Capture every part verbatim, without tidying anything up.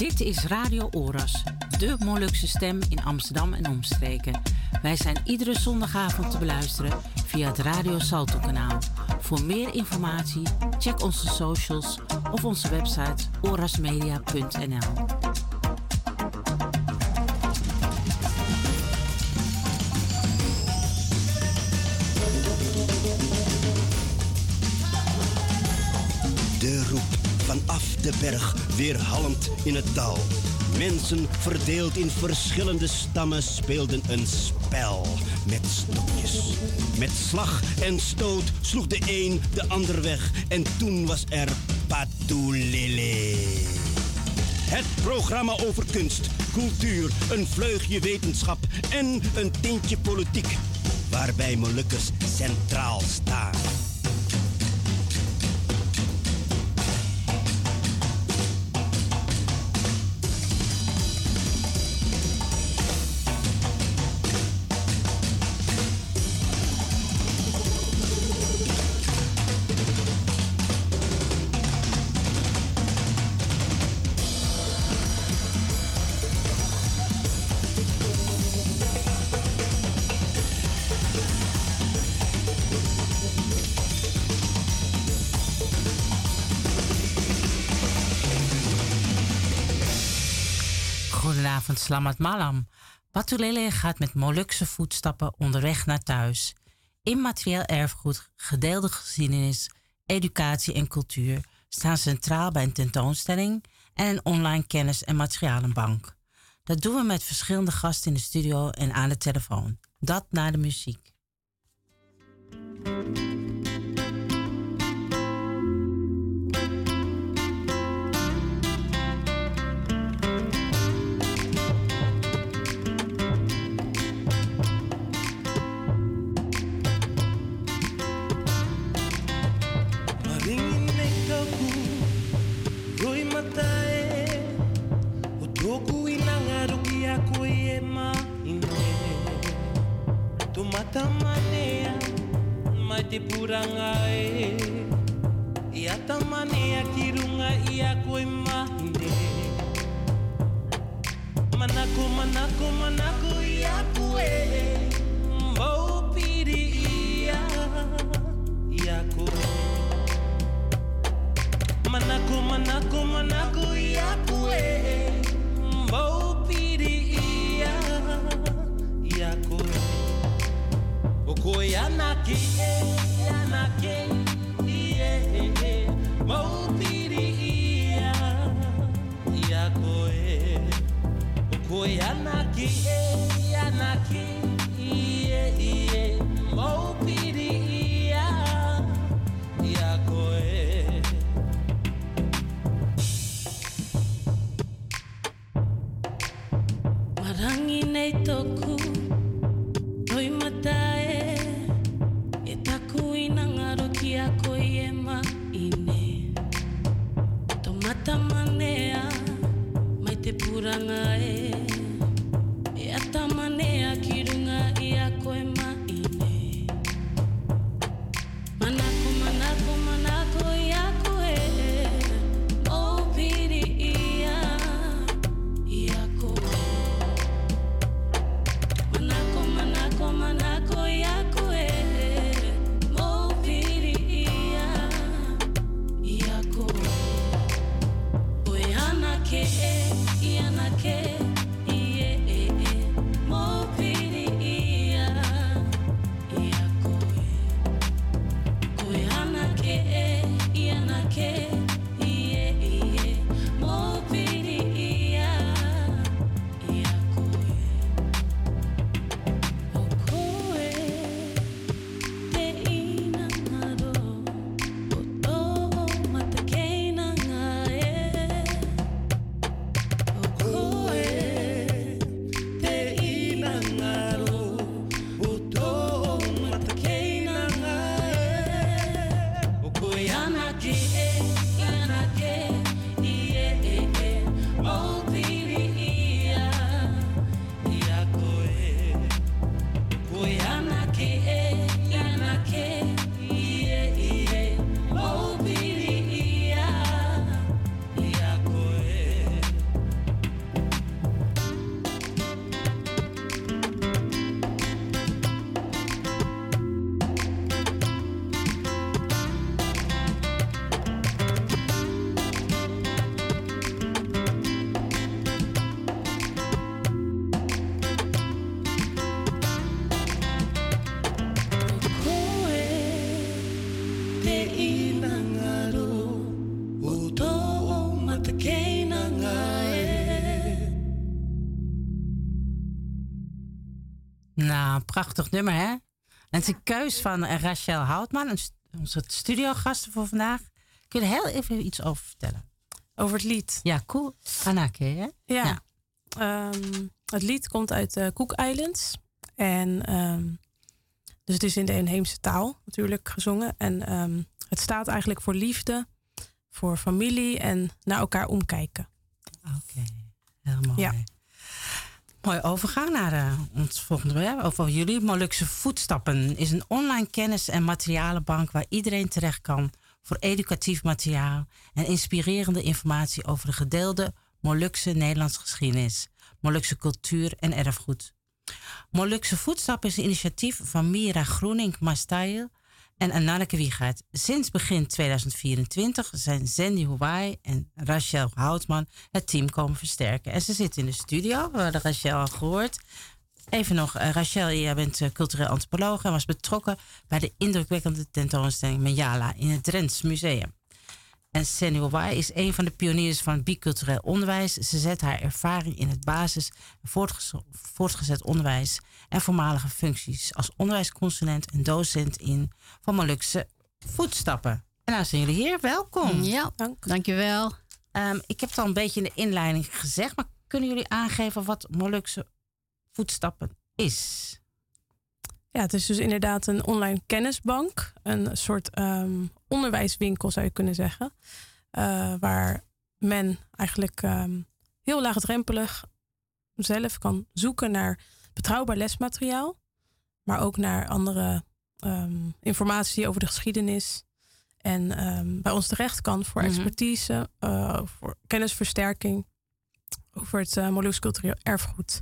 Dit is Radio Oras, de Molukse stem in Amsterdam en omstreken. Wij zijn iedere zondagavond te beluisteren via het Radio Salto kanaal. Voor meer informatie check onze socials of onze website orasmedia punt n l. De roep vanaf de berg weerhallend in het dal. Mensen verdeeld in verschillende stammen speelden een spel met stokjes. Met slag en stoot sloeg de een de ander weg en toen was er Patulele. Het programma over kunst, cultuur, een vleugje wetenschap en een tintje politiek, waarbij Molukkers centraal staan. Goedenavond, Slamat Malam. Patulele gaat met Molukse voetstappen onderweg naar thuis. Immaterieel erfgoed, gedeelde geschiedenis, educatie en cultuur staan centraal bij een tentoonstelling en een online kennis- en materialenbank. Dat doen we met verschillende gasten in de studio en aan de telefoon. Dat na de muziek. Tamanea, mai te puranga e ia tamanea kirunga ia koe mahine manako manako manako ia koe mau piri ia ia koe manako manako manako ia koe mau piri ia ia koe Oko yanaki, yanaki, yeah, mau piri ia, ia koe. Oko yanaki, yanaki, yeah, yeah, mau piri ia, ia koe. Marangi nei toku, oi matai. Ako e maine Tomata manea Mai te puranga e E ata manea kirunga I ako e maine Manako, manako, manako I ako e O piri ia I ako e Manako, manako, manako I ako e Ke e iana ke ie e e mo Nou, prachtig nummer, hè? En het is een keus van uh, Rachel Houtman, een st- onze studiogasten voor vandaag. Kun je er heel even iets over vertellen? Over het lied. Ja, cool. Anake, hè? Ja. ja. Um, het lied komt uit de Cook Islands. En um, dus het is in de inheemse taal natuurlijk gezongen. En um, het staat eigenlijk voor liefde, voor familie en naar elkaar omkijken. Oké, okay. Heel mooi. Ja. Mooi overgang naar uh, ons volgende onderwerp. Over jullie. Molukse Voetstappen is een online kennis- en materialenbank waar iedereen terecht kan voor educatief materiaal en inspirerende informatie over de gedeelde Molukse Nederlandse geschiedenis, Molukse cultuur en erfgoed. Molukse Voetstappen is een initiatief van Mira Groening-Mastayel en Annaleke Wiegert. Sinds begin tweeduizend vierentwintig zijn Zandy Hawaii en Rachel Houtman het team komen versterken. En ze zitten in de studio, we hadden Rachel al gehoord. Even nog, uh, Rachel, jij bent uh, cultureel antropoloog en was betrokken bij de indrukwekkende tentoonstelling Menjala in het Drents Museum. En Zandy Hawaii is een van de pioniers van het bicultureel onderwijs. Ze zet haar ervaring in het basis- en voortgezet, voortgezet onderwijs en voormalige functies als onderwijsconsulent en docent in van Molukse Voetstappen. En nou zijn jullie hier, welkom. Ja, Dank. dankjewel. Um, ik heb het al een beetje in de inleiding gezegd, maar kunnen jullie aangeven wat Molukse Voetstappen is? Ja, het is dus inderdaad een online kennisbank. Een soort um, onderwijswinkel zou je kunnen zeggen. Uh, waar men eigenlijk um, heel laagdrempelig zelf kan zoeken naar betrouwbaar lesmateriaal. Maar ook naar andere um, informatie over de geschiedenis. En um, bij ons terecht kan voor mm-hmm. expertise, uh, voor kennisversterking. Over het uh, Molukse cultureel erfgoed.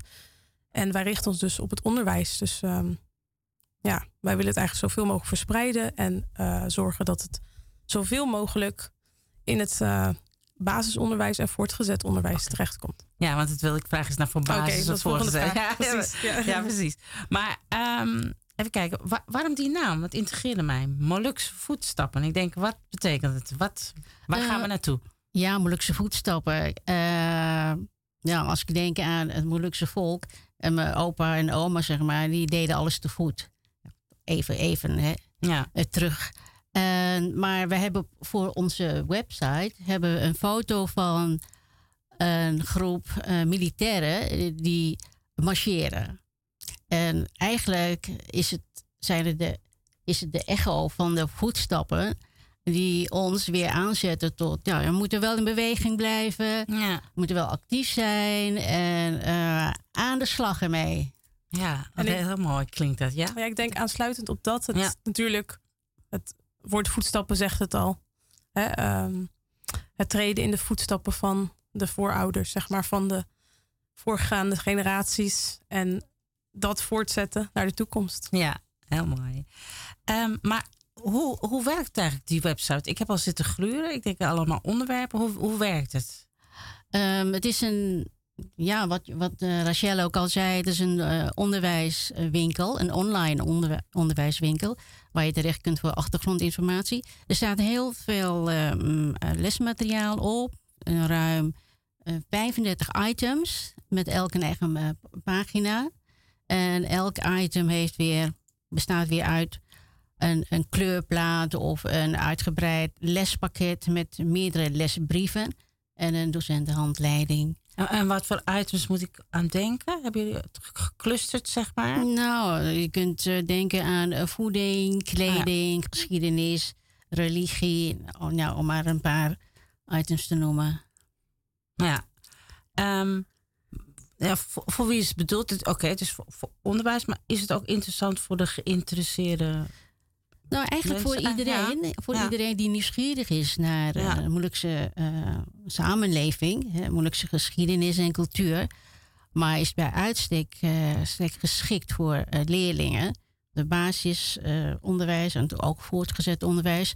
En wij richten ons dus op het onderwijs. Dus um, ja, wij willen het eigenlijk zoveel mogelijk verspreiden. En uh, zorgen dat het zoveel mogelijk in het uh, basisonderwijs en voortgezet onderwijs terechtkomt. Ja, want het wil ik vragen is naar voor basis okay, of voortgezet. Ja, precies. Ja. ja, precies. Maar um, even kijken, wa- waarom die naam? Dat intrigeerde mij. Molukse Voetstappen. Ik denk, wat betekent het? Wat, waar uh, gaan we naartoe? Ja, Molukse Voetstappen. Uh, ja, als ik denk aan het Molukse volk. En mijn opa en oma, zeg maar, die deden alles te voet. Even, even, hè. Ja. Uh, terug. Uh, maar we hebben voor onze website hebben we een foto van een groep uh, militairen die marcheren. En eigenlijk is het, zijn het de, is het de echo van de voetstappen die ons weer aanzetten tot, ja, we moeten wel in beweging blijven. Ja. We moeten wel actief zijn en uh, aan de slag ermee. Ja, en heel mooi klinkt dat, ja? Ja, ik denk aansluitend op dat. Het ja. natuurlijk, het woord voetstappen zegt het al. Hè, um, het treden in de voetstappen van de voorouders, zeg maar, van de voorgaande generaties. En dat voortzetten naar de toekomst. Ja, heel mooi. Um, maar hoe, hoe werkt eigenlijk die website? Ik heb al zitten gluren. Ik denk allemaal onderwerpen. Hoe, hoe werkt het? Um, het is een... Ja, wat, wat uh, Rachel ook al zei, het is een uh, onderwijswinkel, een online onderwe- onderwijswinkel, waar je terecht kunt voor achtergrondinformatie. Er staat heel veel um, lesmateriaal op, uh, ruim uh, vijfendertig items, met elk een eigen uh, pagina. En elk item heeft weer, bestaat weer uit een, een kleurplaat of een uitgebreid lespakket met meerdere lesbrieven en een docentenhandleiding. En wat voor items moet ik aan denken? Hebben jullie het geclusterd, zeg maar? Nou, je kunt uh, denken aan uh, voeding, kleding, ah, ja. geschiedenis, religie. Oh, nou, om maar een paar items te noemen. Ja. Um, ja voor, voor wie is het bedoeld? Oké, okay, het is voor, voor onderwijs, maar is het ook interessant voor de geïnteresseerde... Nou, eigenlijk mensen? voor iedereen. Ja. Voor ja. iedereen die nieuwsgierig is naar uh, ja. de Molukse uh, samenleving, hè, Molukse geschiedenis en cultuur. Maar is bij uitstek uh, geschikt voor uh, leerlingen. De basisonderwijs uh, en ook voortgezet onderwijs.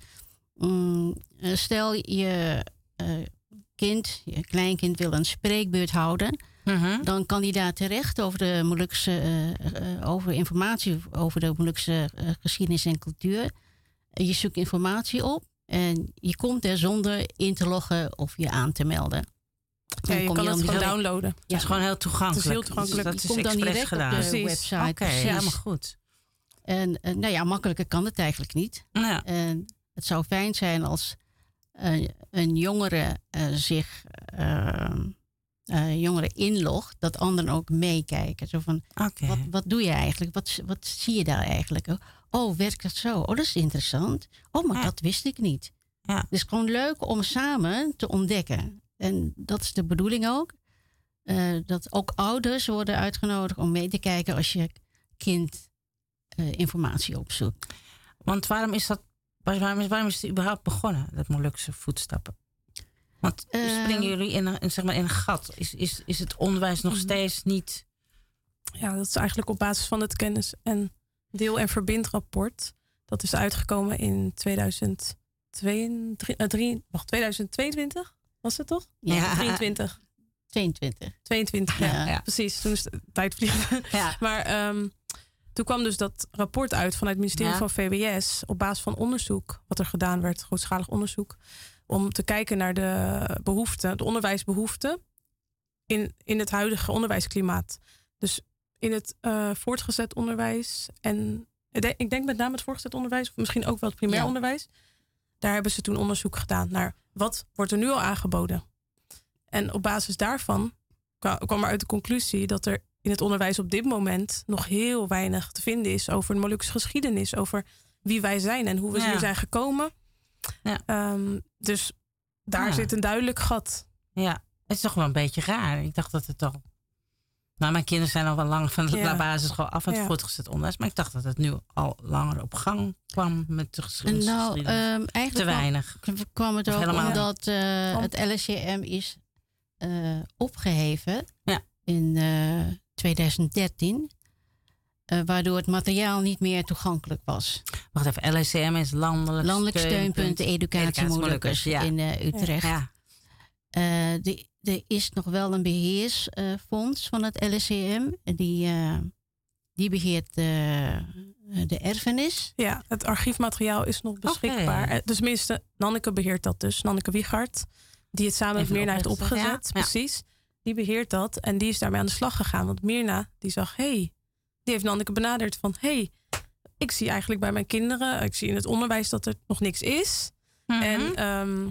Um, uh, stel je uh, kind, je kleinkind wil een spreekbeurt houden. Mm-hmm. Dan kan die daar terecht over de Molukse uh, uh, over informatie over de Molukse uh, geschiedenis en cultuur. Uh, je zoekt informatie op en je komt er zonder in te loggen of je aan te melden. Ja, je kom kan je het dan gewoon direct- downloaden. Het is gewoon heel toegankelijk. Het is heel toegankelijk. Dus Het dat komt is dan expres direct op gedaan. de Precies. website. Oké, precies. ja, maar goed. En eh, nou ja, makkelijker kan het eigenlijk niet. Ja. En het zou fijn zijn als eh, een jongere eh, zich eh, eh, jongere inlogt, dat anderen ook meekijken. Zo van, Oké. wat, wat doe je eigenlijk? Wat, wat zie je daar eigenlijk? Oh, werkt dat zo? Oh, dat is interessant. Oh, maar Ja. dat wist ik niet. Ja. Het is gewoon leuk om samen te ontdekken. En dat is de bedoeling ook. Eh, dat ook ouders worden uitgenodigd om mee te kijken als je kind eh, informatie opzoekt. Want waarom is dat? Waarom is, waarom is het überhaupt begonnen, dat Molukse voetstappen? Want Eh, springen jullie in een, in, zeg maar in een gat? Is, is, is het onderwijs nog steeds niet... Ja, dat is eigenlijk op basis van het kennis- en deel- en verbindrapport. Dat is uitgekomen in tweeduizend tweeëntwintig, eh, drie, wacht, tweeduizend tweeëntwintig, was het toch? Ja. drieëntwintig. tweeëntwintig. tweeëntwintig, ja, Ja. ja. Precies. Toen is de tijd vliegen. Ja. Maar ehm, toen kwam dus dat rapport uit vanuit het ministerie Ja. van V W S op basis van onderzoek wat er gedaan werd, grootschalig onderzoek, om te kijken naar de behoeften, de onderwijsbehoeften in, in het huidige onderwijsklimaat. Dus in het eh, voortgezet onderwijs en ik denk- ik denk met name het voortgezet onderwijs, of misschien ook wel het primair Ja. onderwijs. Daar hebben ze toen onderzoek gedaan naar wat wordt er nu al aangeboden. En op basis daarvan kwa- kwam er uit de conclusie dat er in het onderwijs op dit moment nog heel weinig te vinden is over de Molukse geschiedenis, over wie wij zijn en hoe we Ja. hier zijn gekomen. Ja. Ehm, dus daar Ah. zit een duidelijk gat. Ja, het is toch wel een beetje raar. Ik dacht dat het toch... Nou, mijn kinderen zijn al wel lang van de Ja. basisschool af van het Ja. voortgezet onderwijs. Maar ik dacht dat het nu al langer op gang kwam met de geschiedenis. Nou, geschiedenis. ehm, Te eigenlijk kwam, weinig. kwam het Of ook helemaal omdat eh, Want- het L S C M is eh, opgeheven Ja. in eh, tweeduizend dertien. eh, waardoor het materiaal niet meer toegankelijk was. Wacht even, L S C M is landelijk, Landelijk steunpunt Educatie Molukkers Ja. in eh, Utrecht. Ja. Eh, de- er is nog wel een beheersfonds van het L S C M. Die, eh, die beheert eh, de erfenis. Ja, het archiefmateriaal is nog beschikbaar. Oké. Eh, Dus tenminste, Nanneke beheert dat dus. Nanneke Wiegard, die het samen met Even Mirna heeft opgezet, opgezet. ja. Ja. Precies. Die beheert dat en die is daarmee aan de slag gegaan. Want Mirna, die zag, hey, die heeft Nanneke benaderd van, hey, ik zie eigenlijk bij mijn kinderen, ik zie in het onderwijs dat er nog niks is. Mhm. En ehm,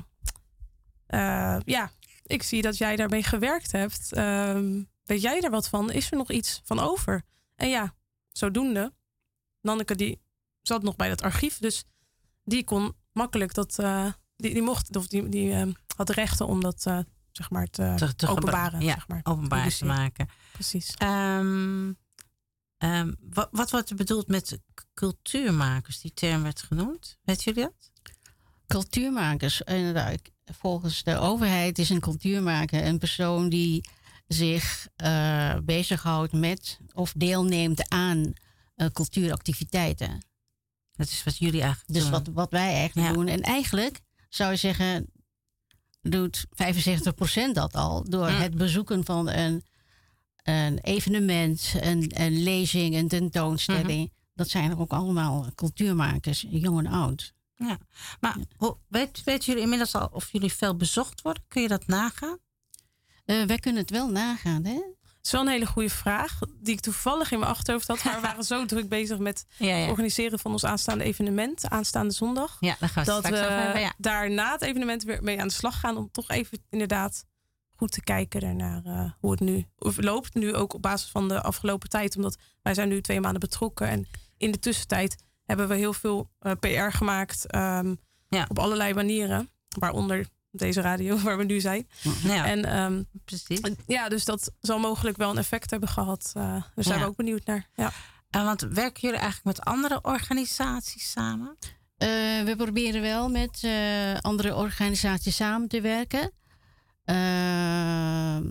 eh, ja, ik zie dat jij daarmee gewerkt hebt. Ehm, weet jij daar wat van? Is er nog iets van over? En ja, zodoende. Nanneke die zat nog bij dat archief, dus die kon makkelijk dat, eh, die, die mocht, of die, die eh, had de rechten om dat eh, zeg maar te, Te- te openbaren. gebruiken. Ja, zeg maar. openbaar te Publiceren. maken. Precies. Ehm, ehm, wat, wat wordt er bedoeld met k- cultuurmakers? Die term werd genoemd. Weet jullie dat? Cultuurmakers, inderdaad. Volgens de overheid is een cultuurmaker een persoon die zich eh bezighoudt met of deelneemt aan eh, cultuuractiviteiten. Dat is wat jullie eigenlijk Dus doen. wat, wat wij eigenlijk Ja. doen. En eigenlijk zou je zeggen, doet vijfenzeventig procent dat al. Door Mm. het bezoeken van een, een evenement, een, een lezing, een tentoonstelling. Mhm. Dat zijn er ook allemaal cultuurmakers, jong en oud. Ja. Maar hoe, weet, weten jullie inmiddels al of jullie veel bezocht worden? Kun je dat nagaan? Eh, wij kunnen het wel nagaan, hè? Het is wel een hele goede vraag, die ik toevallig in mijn achterhoofd had. Maar we waren zo druk bezig met Ja, het ja. organiseren van ons aanstaande evenement, aanstaande zondag. Ja, daar gaan we Dat straks we over hebben. Ja. daar na het evenement weer mee aan de slag gaan. Om toch even inderdaad goed te kijken daarnaar uh, hoe het nu of loopt. Nu ook op basis van de afgelopen tijd. Omdat wij zijn nu twee maanden betrokken. En in de tussentijd hebben we heel veel uh, P R gemaakt. Um, Ja. Op allerlei manieren. Waaronder deze radio waar we nu zijn. Ja, En um, precies. ja, dus dat zal mogelijk wel een effect hebben gehad. Uh, dus daar zijn Ja. we ook benieuwd naar. Ja. En want werken jullie eigenlijk met andere organisaties samen? Eh, we proberen wel met eh, andere organisaties samen te werken. Ehm,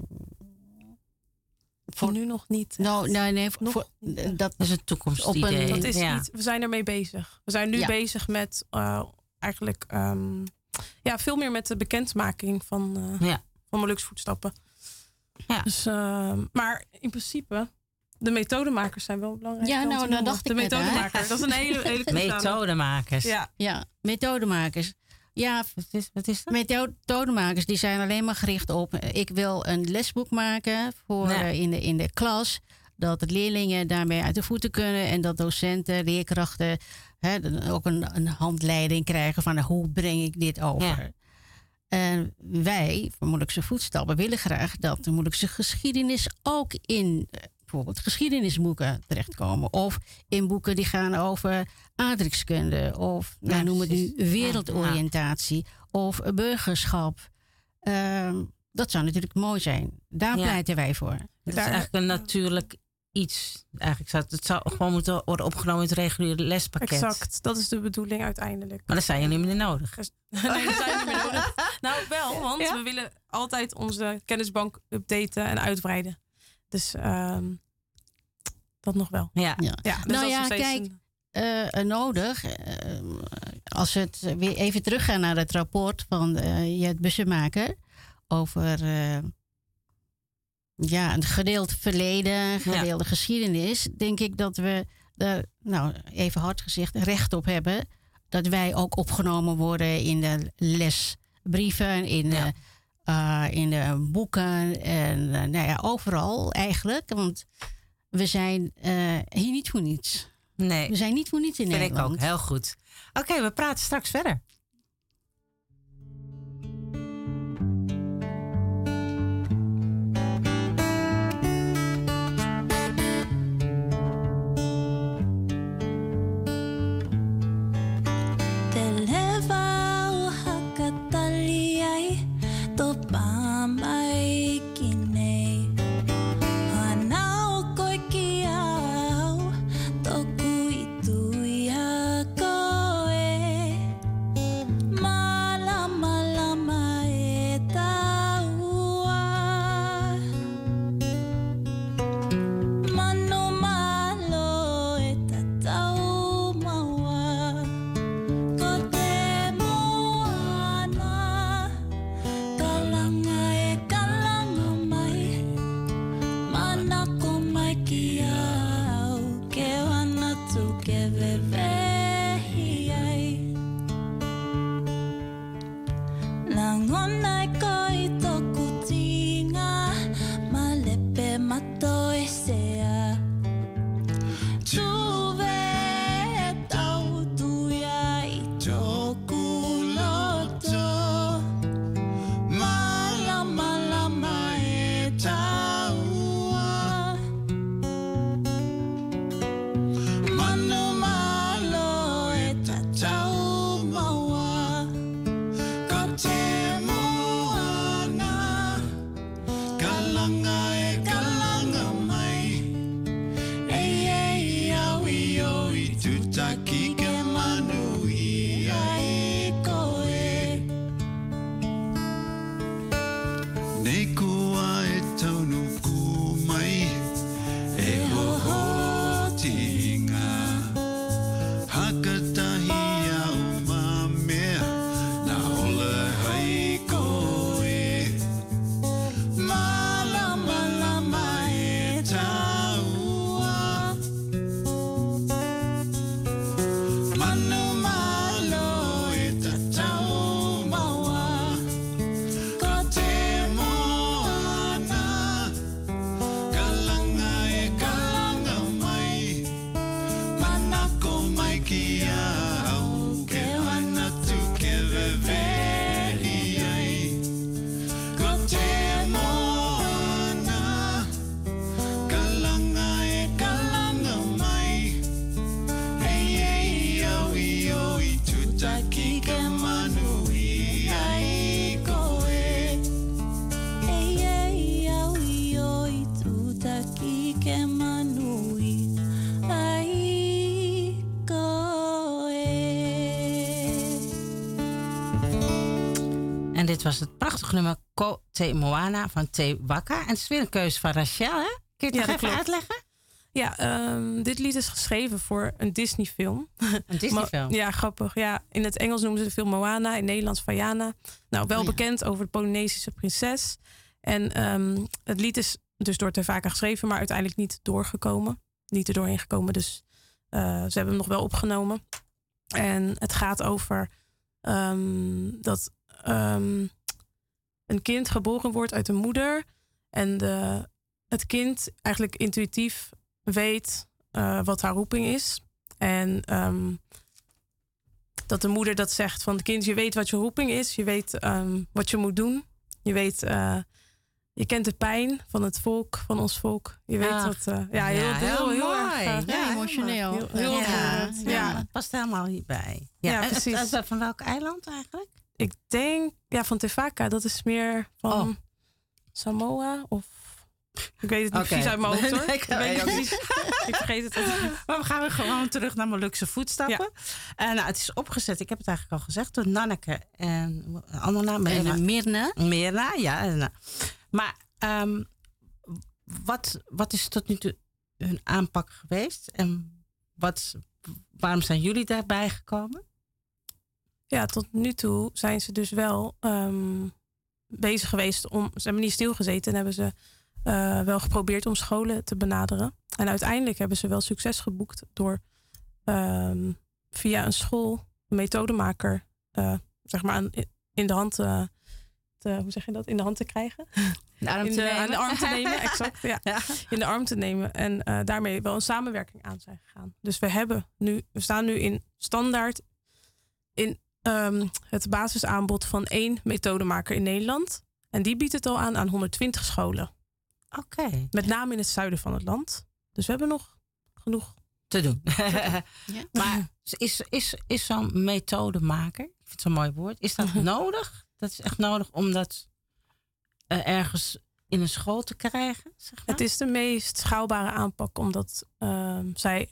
Voor nu nog niet. nou, nee, nee, voor, Nog voor- niet, dat, Dat is een toekomstidee. Op een- Dat is ja. niet, we zijn ermee bezig. We zijn nu Ja. bezig met uh, eigenlijk um, ja, veel meer met de bekendmaking van, uh, Ja. van Molukse voetstappen. Ja. Dus, uh, maar in principe, de methodemakers zijn wel belangrijk. Ja, om nou, te dat noemen. dacht De ik net, hè. methodemaker, dat is een hele, hele goede naam. Methodemakers. Ja, ja, methodemakers. Ja, Wat is, wat is dat? methodemakers die zijn alleen maar gericht op... eh, ik wil een lesboek maken voor, Nee. eh, in, de, in de klas... dat de leerlingen daarmee uit de voeten kunnen... en dat docenten, leerkrachten hè, dan ook een, een handleiding krijgen... van eh, hoe breng ik dit over. Ja. En wij, van Molukse Voetstappen, willen graag... dat de Molukse geschiedenis ook in... eh, bijvoorbeeld geschiedenisboeken terechtkomen. Of in boeken die gaan over aardrijkskunde. Of Ja, nou, noem het nu precies. wereldoriëntatie. Of burgerschap. Ehm, dat zou natuurlijk mooi zijn. Daar Ja. pleiten wij voor. Het is Daar- eigenlijk een natuurlijk iets. Eigenlijk zou het, het zou gewoon moeten worden opgenomen in het reguliere lespakket. Exact, dat is de bedoeling uiteindelijk. Maar dat zijn jullie niet meer nodig. Nee, dat zijn we niet meer nodig. Nou, wel, want Ja? we willen altijd onze kennisbank updaten en uitbreiden. Dus ehm, dat nog wel. Ja. Ja. Ja, dus Nou dat is ja, nog steeds kijk, een- Eh, eh, nodig. Eh, als we het weer even teruggaan naar het rapport van eh Jet Bussemaker over eh, ja, een gedeeld verleden, gedeelde geschiedenis, denk ik dat we er, nou even hard gezegd, recht op hebben dat wij ook opgenomen worden in de lesbrieven, in de, eh, in de boeken en eh, nou ja, overal eigenlijk. Want we zijn eh, hier niet voor niets. Nee, We zijn niet voor niets in vind ik Nederland. ook. Heel goed. Oké, we praten straks verder. Te leva o hakatali ai, topa mai ki nei. Hanao koi ki au, toku i tui a koe. Malama lama e taua. Mano malo e tatau maua. Ko te moana, kalanga e kalanga mai. Manako mai ki au, ke wana tu ke vevehi ai. Langona e koi toku tinga, malepe mato e sea. Tuve tau tuia i toku loto. Malama lama e taua. Manu malo e tatau maua. Ko te moana, kalanga e kalanga mai. Ei, ei, au i o i tutaki ke manu i ai koe. Nei kua e taunu ku mai, e hoho tinga. Hakatahi au mamea, na ola hai koe. Malama lama e taua. Manu malo e tatau maua. Ko te moana, Kalanga e kalanga mai, manako mai ki au, ke wana tu ke vevehi ai. Ko te moana, kalanga e kalanga mai, ei ei au i o i tutaki ke manu i ai koe. ei, ei, au i o i tutaki ke manui ai koe. En dit was het prachtige nummer Ko Te Moana van Te Waka. En het is weer een keuze van Rachel, hè? Kun je het Ja, nog dat even klopt. uitleggen? Ja, ehm, dit lied is geschreven voor een Disney-film. Een Disney-film. Mo- Ja, grappig. Ja, in het Engels noemen ze de film Moana, in het Nederlands Vaiana. Nou, wel Oh ja. bekend over de Polynesische prinses. En ehm, het lied is dus door Te Waka geschreven, maar uiteindelijk niet doorgekomen. Niet er doorheen gekomen, dus eh, ze hebben hem nog wel opgenomen. En het gaat over Um, dat um, een kind geboren wordt uit een moeder en de, het kind eigenlijk intuïtief weet uh, wat haar roeping is. En um, dat de moeder dat zegt van het kind, je weet wat je roeping is, je weet um, wat je moet doen. Je weet, uh, je kent de pijn van het volk, van ons volk. Je weet Ach, dat, uh, ja, heel, ja, heel, heel, heel heel mooi. erg. Uh, Ja, emotioneel. Heel, heel ja, ontroerend. ja, Ja. het past helemaal hierbij. Ja, Ja, en precies. het- het- van welk eiland eigenlijk? Ik denk, ja, van Tevaka, dat is meer van Oh. Samoa of... Ik weet het niet Oké. precies uit mijn hoofd, hoor. Nee, Ik weet het ook niet. Ik vergeet het altijd. Maar we gaan weer gewoon terug naar Molukse voetstappen. Ja. Uh, nou, het is opgezet, ik heb het eigenlijk al gezegd, door Nanneke en een andere naam. En uh, Mirna. Mirna, ja. Nou. Maar um, wat, wat is tot nu toe hun aanpak geweest? En wat, waarom zijn jullie daarbij gekomen? Ja, tot nu toe zijn ze dus wel um, bezig geweest om... Ze hebben niet stilgezeten en hebben ze uh, wel geprobeerd om scholen te benaderen. En uiteindelijk hebben ze wel succes geboekt door um, via een school, een methodemaker, uh, zeg maar aan, in de hand uh, te, hoe zeg je dat, in de hand te krijgen. De arm in te de, nemen. aan de arm te nemen, exact. Ja. Ja. In de arm te nemen. En uh, daarmee wel een samenwerking aan zijn gegaan. Dus we hebben nu, we staan nu in standaard in um, het basisaanbod van één methodemaker in Nederland. En die biedt het al aan aan honderdtwintig scholen. Oké. Okay. Met name in het zuiden van het land. Dus we hebben nog genoeg te doen. Ja. Maar is, is, is zo'n methodemaker, ik vind het zo'n mooi woord, is dat nodig? Dat is echt nodig om dat uh, ergens in een school te krijgen? Zeg maar? Het is de meest schaalbare aanpak, omdat uh, zij...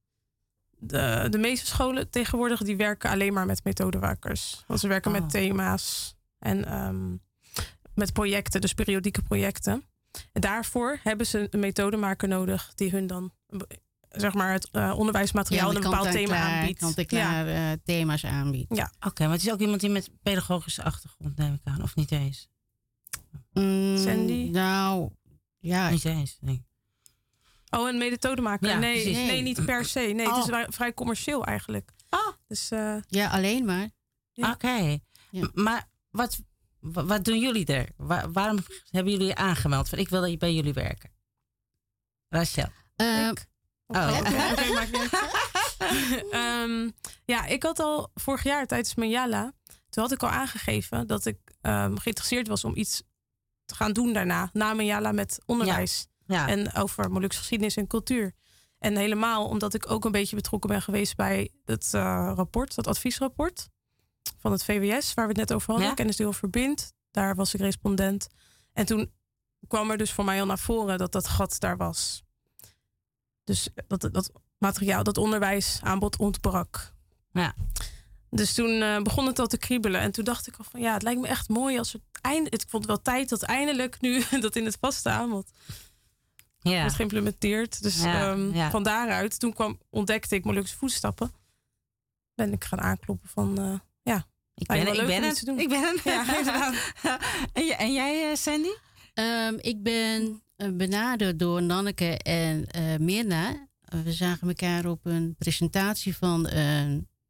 De, de meeste scholen tegenwoordig die werken alleen maar met methodemakers. Want ze werken oh. met thema's en um, met projecten, dus periodieke projecten. En daarvoor hebben ze een methodemaker nodig die hun dan zeg maar het uh, onderwijsmateriaal ja, een bepaald thema klaar, aanbiedt. kant-en-klaar ja. uh, thema's aanbiedt. Ja. Oké, okay, maar het is ook iemand die met pedagogische achtergrond, neem ik aan, of niet eens? Mm, Sandy? Nou, ja. Niet eens, nee. Oh, een methodemaker? Ja, nee, precies. nee, niet per se. Nee, oh. het is vrij commercieel eigenlijk. Oh. Dus, uh, ja, alleen maar. Ja. Oké. Okay. Ja. Maar wat, wat doen jullie er? Waar, waarom hebben jullie je aangemeld? Van ik wil dat je bij jullie werken. Rachel. Uh, ik? Oh, ja. Okay, okay, maakt niet uit. um, ja, ik had al vorig jaar tijdens mijn Jala, toen had ik al aangegeven dat ik um, geïnteresseerd was om iets te gaan doen daarna, na mijn Jala met onderwijs. Ja. Ja. En over Molukse geschiedenis en cultuur. En helemaal omdat ik ook een beetje betrokken ben geweest bij het uh, rapport, dat adviesrapport van het V W S, waar we het net over hadden, ja. Kennisdeel verbindt. Daar was ik respondent. En toen kwam er dus voor mij al naar voren dat dat gat daar was. Dus dat, dat materiaal, dat onderwijsaanbod ontbrak. Ja. Dus toen uh, begon het al te kriebelen. En toen dacht ik al van ja, het lijkt me echt mooi als we eindelijk... Ik vond het wel tijd dat eindelijk nu dat in het vaste aanbod ja. wordt geïmplementeerd. Dus ja, um, ja. van daaruit, toen kwam, ontdekte ik Molukse voetstappen. Ben ik gaan aankloppen van uh, ja, ik ben, ik ben het. Doen. Ik ben het. Ja, en, jij, en jij, uh, Sandy? Um, ik ben benaderd door Nanneke en uh, Mirna. We zagen elkaar op een presentatie van... Uh,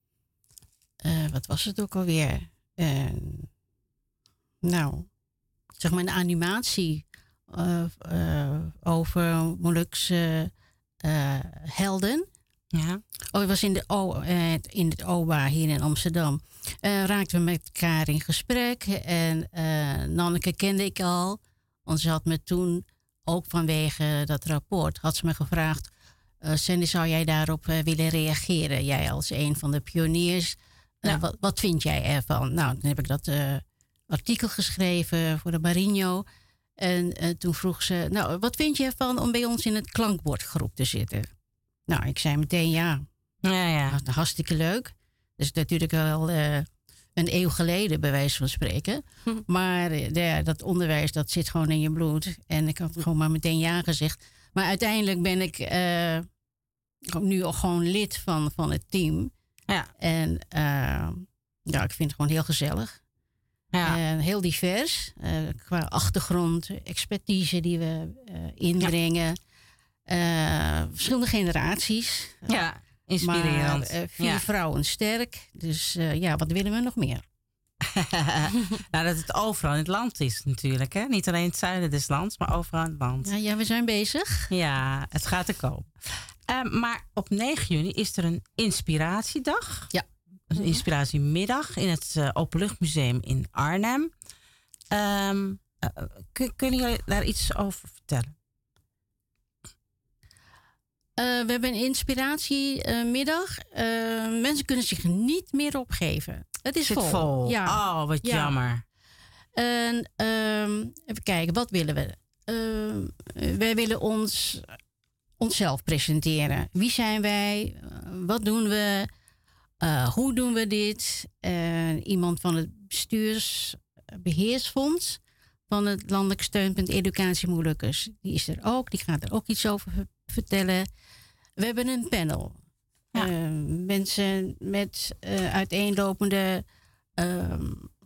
uh, wat was het ook alweer? Uh, nou, zeg maar een animatie uh, uh, over Molukse uh, helden. Ja. Oh, het was in, de o, uh, in het O B A hier in Amsterdam. Uh, raakten we met elkaar in gesprek. En uh, Nanneke kende ik al. Want ze had me toen, ook vanwege dat rapport, had ze me gevraagd... Uh, Sandy, zou jij daarop uh, willen reageren? Jij als een van de pioniers. Uh, ja. wat, wat vind jij ervan? Nou, dan heb ik dat uh, artikel geschreven voor de Marinho. En uh, toen vroeg ze, nou, wat vind je ervan om bij ons in het klankbordgroep te zitten? Nou, ik zei meteen ja. Ja, ja. Hartstikke leuk. Dus natuurlijk wel uh, een eeuw geleden, bij wijze van spreken. Hm. Maar uh, ja, dat onderwijs, dat zit gewoon in je bloed. En ik had gewoon maar meteen ja gezegd. Maar uiteindelijk ben ik uh, nu al gewoon lid van, van het team. Ja. En uh, ja, ik vind het gewoon heel gezellig. Ja. Uh, heel divers. Uh, qua achtergrond, expertise die we uh, inbrengen. Ja. Uh, verschillende generaties. Ja, Inspirerend. Maar uh, vier ja. vrouwen sterk. Dus uh, ja, wat willen we nog meer? Nou, dat het overal in het land is natuurlijk. Hè? Niet alleen in het zuiden des lands, maar overal in het land. Ja, ja we zijn bezig. Ja, het gaat er komen. Uh, maar op negen juni is er een inspiratiedag. Ja. Een inspiratiemiddag in het uh, Openluchtmuseum in Arnhem. Um, uh, kun, kunnen jullie daar iets over vertellen? Uh, we hebben een inspiratiemiddag. Uh, mensen kunnen zich niet meer opgeven. Het is Zit vol. vol. Ja. Oh, wat ja. jammer. En um, even kijken, wat willen we? Uh, wij willen ons, onszelf presenteren. Wie zijn wij? Uh, wat doen we? Uh, hoe doen we dit? Uh, iemand van het bestuursbeheersfonds van het Landelijk Steunpunt Educatie Molukkers. Die is er ook. Die gaat er ook iets over vertellen. We hebben een panel. Ja. Uh, mensen met uh, uiteenlopende uh,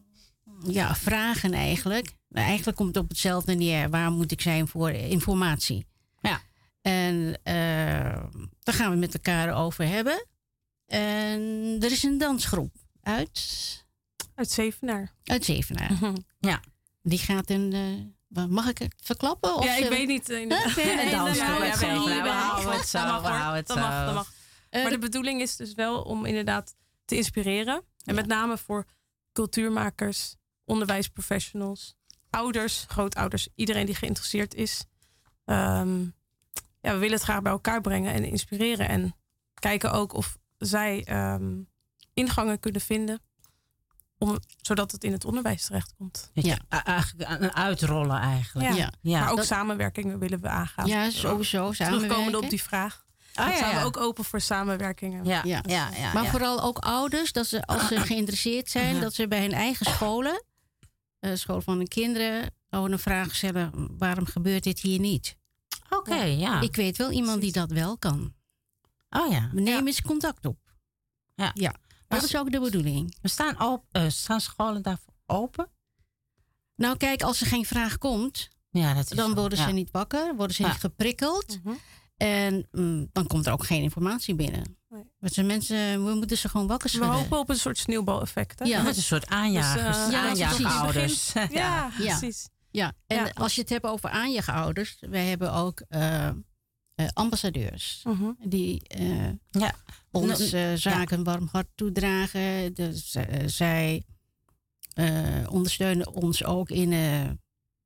ja, vragen eigenlijk. Eigenlijk komt het op hetzelfde neer. Waar moet ik zijn voor informatie? Ja. En uh, daar gaan we met elkaar over hebben. En er is een dansgroep uit... Uit Zevenaar. Uit Zevenaar. Mm-hmm. Ja. Die gaat een... Uh, mag ik het verklappen? Of ja, ik uh, weet niet. Uh, een dansgroep uit Zevenaar. We houden het zo. Dat mag, het dat zo. mag, dat mag. Uh, maar de bedoeling is dus wel om inderdaad te inspireren. En ja. met name voor cultuurmakers, onderwijsprofessionals, ouders, grootouders, iedereen die geïnteresseerd is. Um, ja, we willen het graag bij elkaar brengen en inspireren. En kijken ook of zij um, ingangen kunnen vinden. Om, zodat het in het onderwijs terechtkomt. Ja, eigenlijk een uitrollen eigenlijk. Ja. Ja. Ja. Maar ook dat... samenwerkingen willen we aangaan. Ja, sowieso. Terugkomende op die vraag. Oh, dan ja, zijn ja. we ook open voor samenwerkingen. Ja, ja. ja, ja, maar ja. vooral ook ouders, dat ze, als ze geïnteresseerd zijn, dat ze bij hun eigen scholen, uh, school van hun kinderen, gewoon een vraag stellen: waarom gebeurt dit hier niet? Oké, okay, ja. ja. Ik weet wel iemand die dat wel kan. Oh ja. We nemen ja. eens contact op. Ja. ja. Dat is ook de bedoeling. We staan, op, uh, staan scholen daarvoor open? Nou, kijk, als er geen vraag komt, ja, dat is dan zo. worden ze ja. niet wakker, worden ze ja. niet geprikkeld. Mm-hmm. En mm, dan komt er ook geen informatie binnen. Nee. Want de mensen, we moeten ze gewoon wakker schudden. We hopen op een soort sneeuwbaleffect. Hè? Ja, met een soort aanjagers. Dus, uh, ja, aanjagerouders. Ja, ja, precies. Ja, en ja. als je het hebt over aanjagerouders, wij hebben ook uh, uh, ambassadeurs. Mm-hmm. Die uh, ja. ons uh, zaken een ja. warm hart toedragen. Dus, uh, zij uh, ondersteunen ons ook in uh, uh,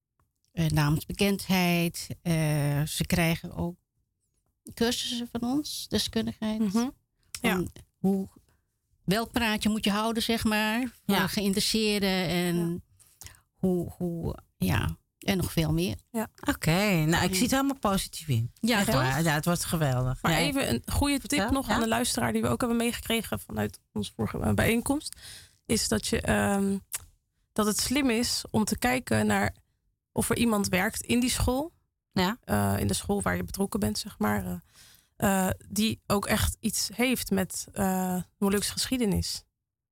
naamsbekendheid. Uh, ze krijgen ook cursussen van ons, deskundigheid. Mm-hmm. Ja. Hoe, welk praatje moet je houden, zeg maar, voor ja. geïnteresseerden en ja. hoe, hoe, ja, en nog veel meer. Ja. Oké, okay, nou, ik zie het helemaal positief in. Ja, toch? Ja, ja, het wordt geweldig. Maar ja. even een goede tip Vertel, nog ja? aan de luisteraar die we ook hebben meegekregen vanuit onze vorige bijeenkomst, is dat je um, dat het slim is om te kijken naar of er iemand werkt in die school. Ja. Uh, in de school waar je betrokken bent, zeg maar. Uh, uh, die ook echt iets heeft met uh, Molukse geschiedenis.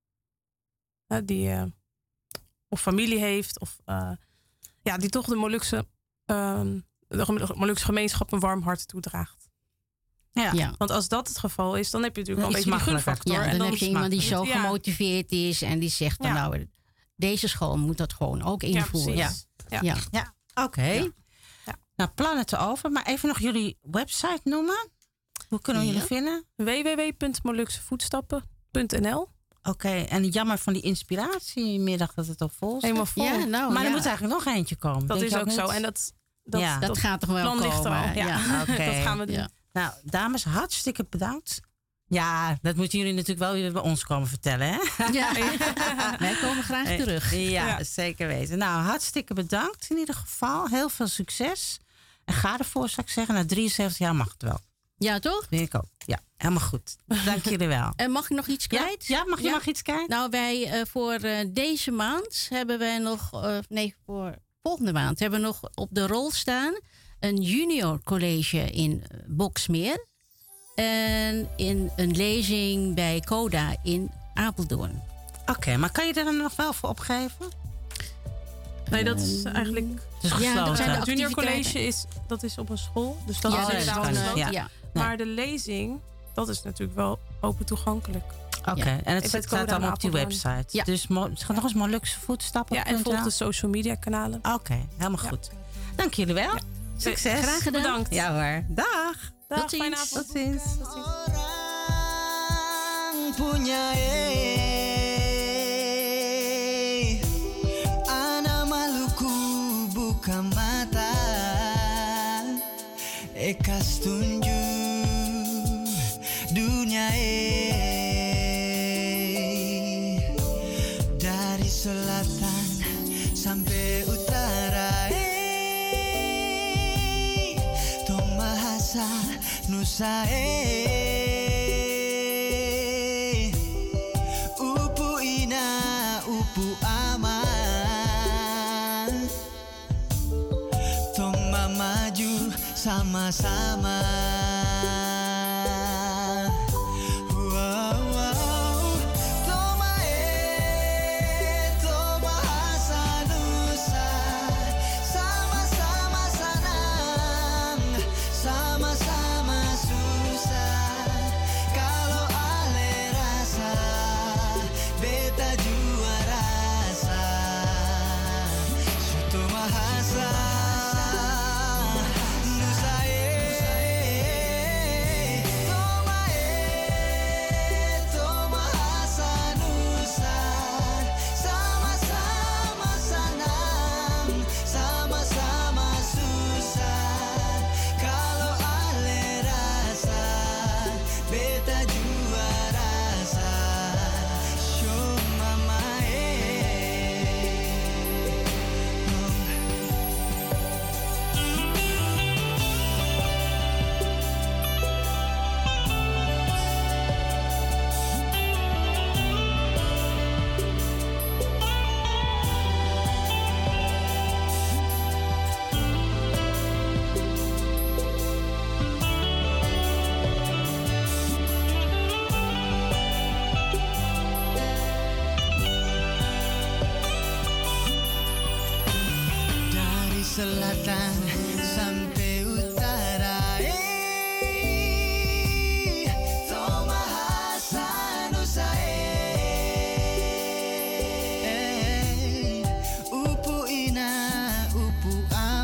Uh, die uh, of familie heeft. Of uh, ja, die toch de Molukse, uh, de Molukse gemeenschap een warm hart toedraagt. Ja. ja. Want als dat het geval is, dan heb je natuurlijk wel een beetje die gunfactor. Ja, dan, en dan heb je iemand die zo ja. gemotiveerd is en die zegt dan ja. nou, deze school moet dat gewoon ook invoeren. Ja, ja. ja. ja. Oké. Okay. Ja. Ja. Nou, plannen te over, maar even nog jullie website noemen. Hoe kunnen we ja. jullie vinden? w w w punt moluksevoetstappen punt n l. Oké, okay. En jammer van die inspiratiemiddag dat het al vol is. Helemaal vol. Ja, nou, maar ja. er moet eigenlijk nog eentje komen. Dat Denk is ook niet? zo. En dat, dat, ja. dat, dat gaat toch wel plan komen. Ligt er al. Ja, ja. Okay. dat gaan we doen. Ja. Nou, dames, hartstikke bedankt. Ja, dat moeten jullie natuurlijk wel weer bij ons komen vertellen, hè? Ja, wij komen graag terug. Ja, ja, zeker weten. Nou, hartstikke bedankt in ieder geval. Heel veel succes. En ga ervoor, zou ik zeggen. Na drieënzeventig jaar mag het wel. Ja, toch? Weet ik ook. Ja, helemaal goed. Dank jullie wel. En mag ik nog iets kwijt? Ja, ja mag je ja? nog iets kwijt? Nou, wij uh, voor uh, deze maand hebben wij nog... Uh, nee, voor volgende maand hebben we nog op de rol staan... een junior college in Boksmeer. En in een lezing bij Coda in Apeldoorn. Oké, okay, maar kan je er dan nog wel voor opgeven? Nee, dat is eigenlijk... Dus ja, dat zijn de het junior college is, dat is op een school. Dus dat ja, is dat inderdaad is gesloten. ja. Ja. Maar de lezing, dat is natuurlijk wel open toegankelijk. Oké, okay. ja. En het staat allemaal op die Apeldoorn. website. Ja. Dus mo- ja. nog eens Molukse voetstappen. Ja, en volg de social media kanalen. Oké, okay. helemaal ja. goed. Dank jullie wel. Ja. Succes. Graag gedaan. Bedankt. Ja hoor. Dag. Dag. Tot ziens. Tot ziens. Tot ziens. Punya eh Ana Maluku buka mata Ekas tunjuk dunia eh Dari selatan sampai utara eh Tong bahasa Nusa eh sama-sama wow, wow. Toma eh, toma bahasa Nusa sama-sama senang, sama-sama susah. Kalau ale rasa, beta jua rasa. Suto bahasa selatan sampai utara eh Toma bahasa Nusa eh Upu ina upu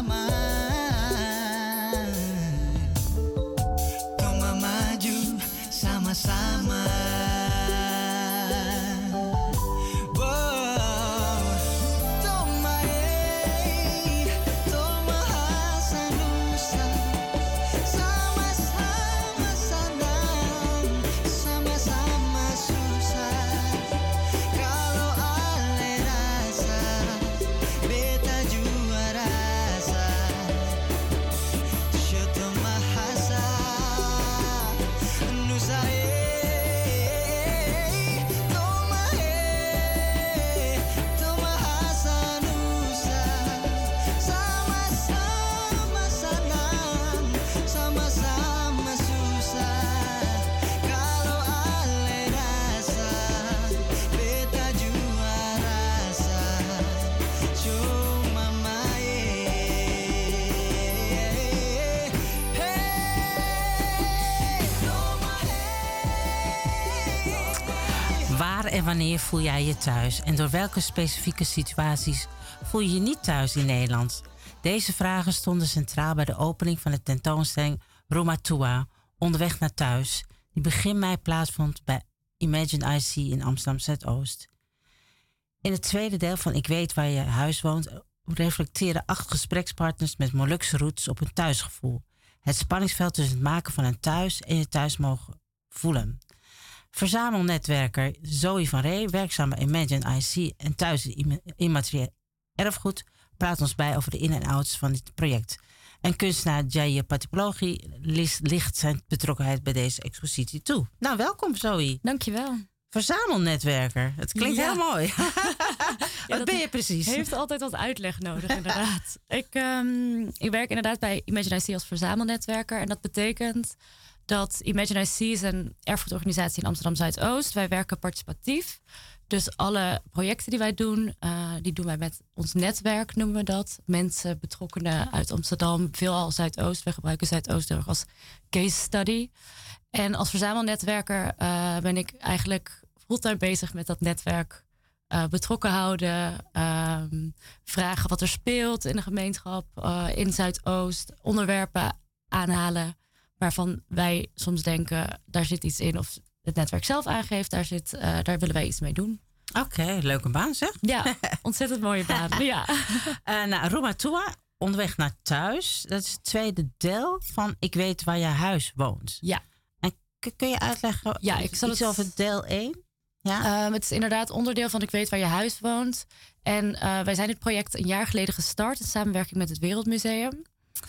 aman Toma maju sama-sama En wanneer voel jij je thuis? En door welke specifieke situaties voel je je niet thuis in Nederland? Deze vragen stonden centraal bij de opening van de tentoonstelling Rumatua, Onderweg naar Thuis, die begin mei plaatsvond bij Imagine I C in Amsterdam Zuidoost. In het tweede deel van Ik weet waar je huis woont reflecteren acht gesprekspartners met Molukse roots op hun thuisgevoel. Het spanningsveld tussen het maken van een thuis en je thuis mogen voelen. Verzamelnetwerker Zoe van Ree, werkzaam bij Imagine I C en thuis immaterieel erfgoed, praat ons bij over de in- en outs van dit project. En kunstenaar Jaye Patipologi ligt zijn betrokkenheid bij deze expositie toe. Nou, welkom Zoe. Dankjewel. Verzamelnetwerker. Het klinkt ja. heel mooi. Wat ja, ben je precies? Heeft altijd wat uitleg nodig, inderdaad. ik, um, ik werk inderdaad bij Imagine I C als verzamelnetwerker. En dat betekent dat Imagine I C is een erfgoedorganisatie in Amsterdam Zuidoost. Wij werken participatief. Dus alle projecten die wij doen, uh, die doen wij met ons netwerk, noemen we dat. Mensen, betrokkenen uit Amsterdam, veelal Zuidoost. We gebruiken Zuidoost heel erg als case study. En als verzamelnetwerker uh, ben ik eigenlijk fulltime bezig met dat netwerk uh, betrokken houden. Uh, vragen wat er speelt in de gemeenschap, uh, in Zuidoost. Onderwerpen aanhalen waarvan wij soms denken, daar zit iets in. Of het netwerk zelf aangeeft, daar, zit, uh, daar willen wij iets mee doen. Oké, okay, leuke baan zeg. Ja, ontzettend mooie baan. Ja. Uh, nou, Rumatua, onderweg naar thuis. Dat is het tweede deel van Ik weet waar je huis woont. Ja. En k- kun je uitleggen ja, ik zal iets het... over deel één? Ja? Um, het is inderdaad onderdeel van Ik weet waar je huis woont. En uh, wij zijn dit project een jaar geleden gestart in samenwerking met het Wereldmuseum. Um,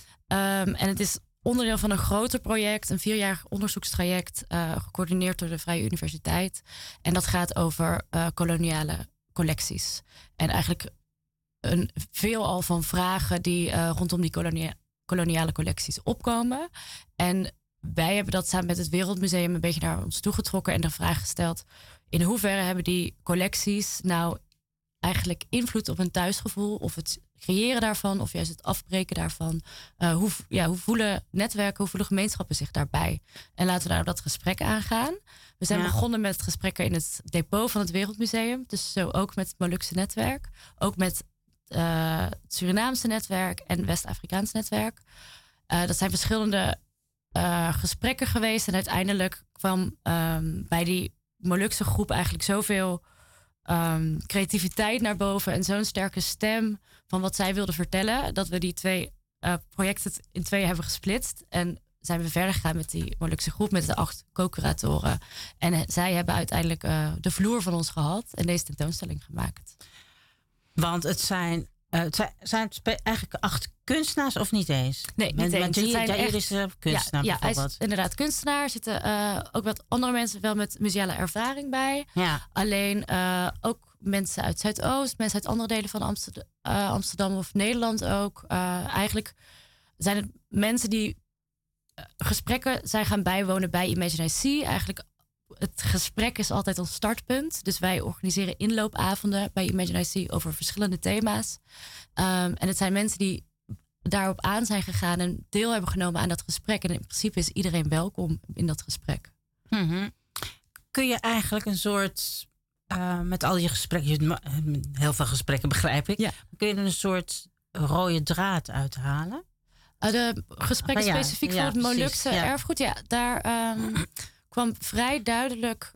en het is onderdeel van een groter project, een vierjarig onderzoekstraject, uh, gecoördineerd door de Vrije Universiteit. En dat gaat over uh, koloniale collecties. En eigenlijk een veelal van vragen die uh, rondom die kolonia- koloniale collecties opkomen. En wij hebben dat samen met het Wereldmuseum een beetje naar ons toegetrokken en de vraag gesteld: in hoeverre hebben die collecties nou eigenlijk invloed op een thuisgevoel, of het creëren daarvan, of juist het afbreken daarvan? Uh, hoe, ja, hoe voelen netwerken, hoe voelen gemeenschappen zich daarbij? En laten we nou dat gesprek aangaan. We zijn ja. begonnen met gesprekken in het depot van het Wereldmuseum. Dus zo ook met het Molukse netwerk. Ook met uh, het Surinaamse netwerk en West-Afrikaans netwerk. Uh, dat zijn verschillende uh, gesprekken geweest. En uiteindelijk kwam um, bij die Molukse groep eigenlijk zoveel Um, creativiteit naar boven en zo'n sterke stem van wat zij wilden vertellen, dat we die twee uh, projecten in twee hebben gesplitst. En zijn we verder gegaan met die Molukse groep, met de acht co-curatoren. En uh, zij hebben uiteindelijk uh, de vloer van ons gehad en deze tentoonstelling gemaakt. Want het zijn, uh, het zijn, zijn het spe- eigenlijk acht kunstenaars of niet eens? Nee, niet eens. Want Jair is uh, kunstenaar ja, ja, bijvoorbeeld. hij is inderdaad kunstenaar. Er zitten uh, ook wat andere mensen wel met museale ervaring bij. Ja. Alleen uh, ook mensen uit Zuidoost, mensen uit andere delen van Amsterdam, uh, Amsterdam of Nederland ook. Uh, eigenlijk zijn het mensen die uh, gesprekken zijn gaan bijwonen bij Imagine I See. Eigenlijk het gesprek is altijd ons startpunt. Dus wij organiseren inloopavonden bij Imagine I See over verschillende thema's. Um, en het zijn mensen die daarop aan zijn gegaan en deel hebben genomen aan dat gesprek. En in principe is iedereen welkom in dat gesprek. Mm-hmm. Kun je eigenlijk een soort, uh, met al je gesprekken, je hebt heel veel gesprekken begrijp ik. Ja. Kun je er een soort rode draad uithalen? Uh, de gesprekken ah, ja. specifiek ja, voor het Molukse ja. erfgoed. Ja, daar um, kwam vrij duidelijk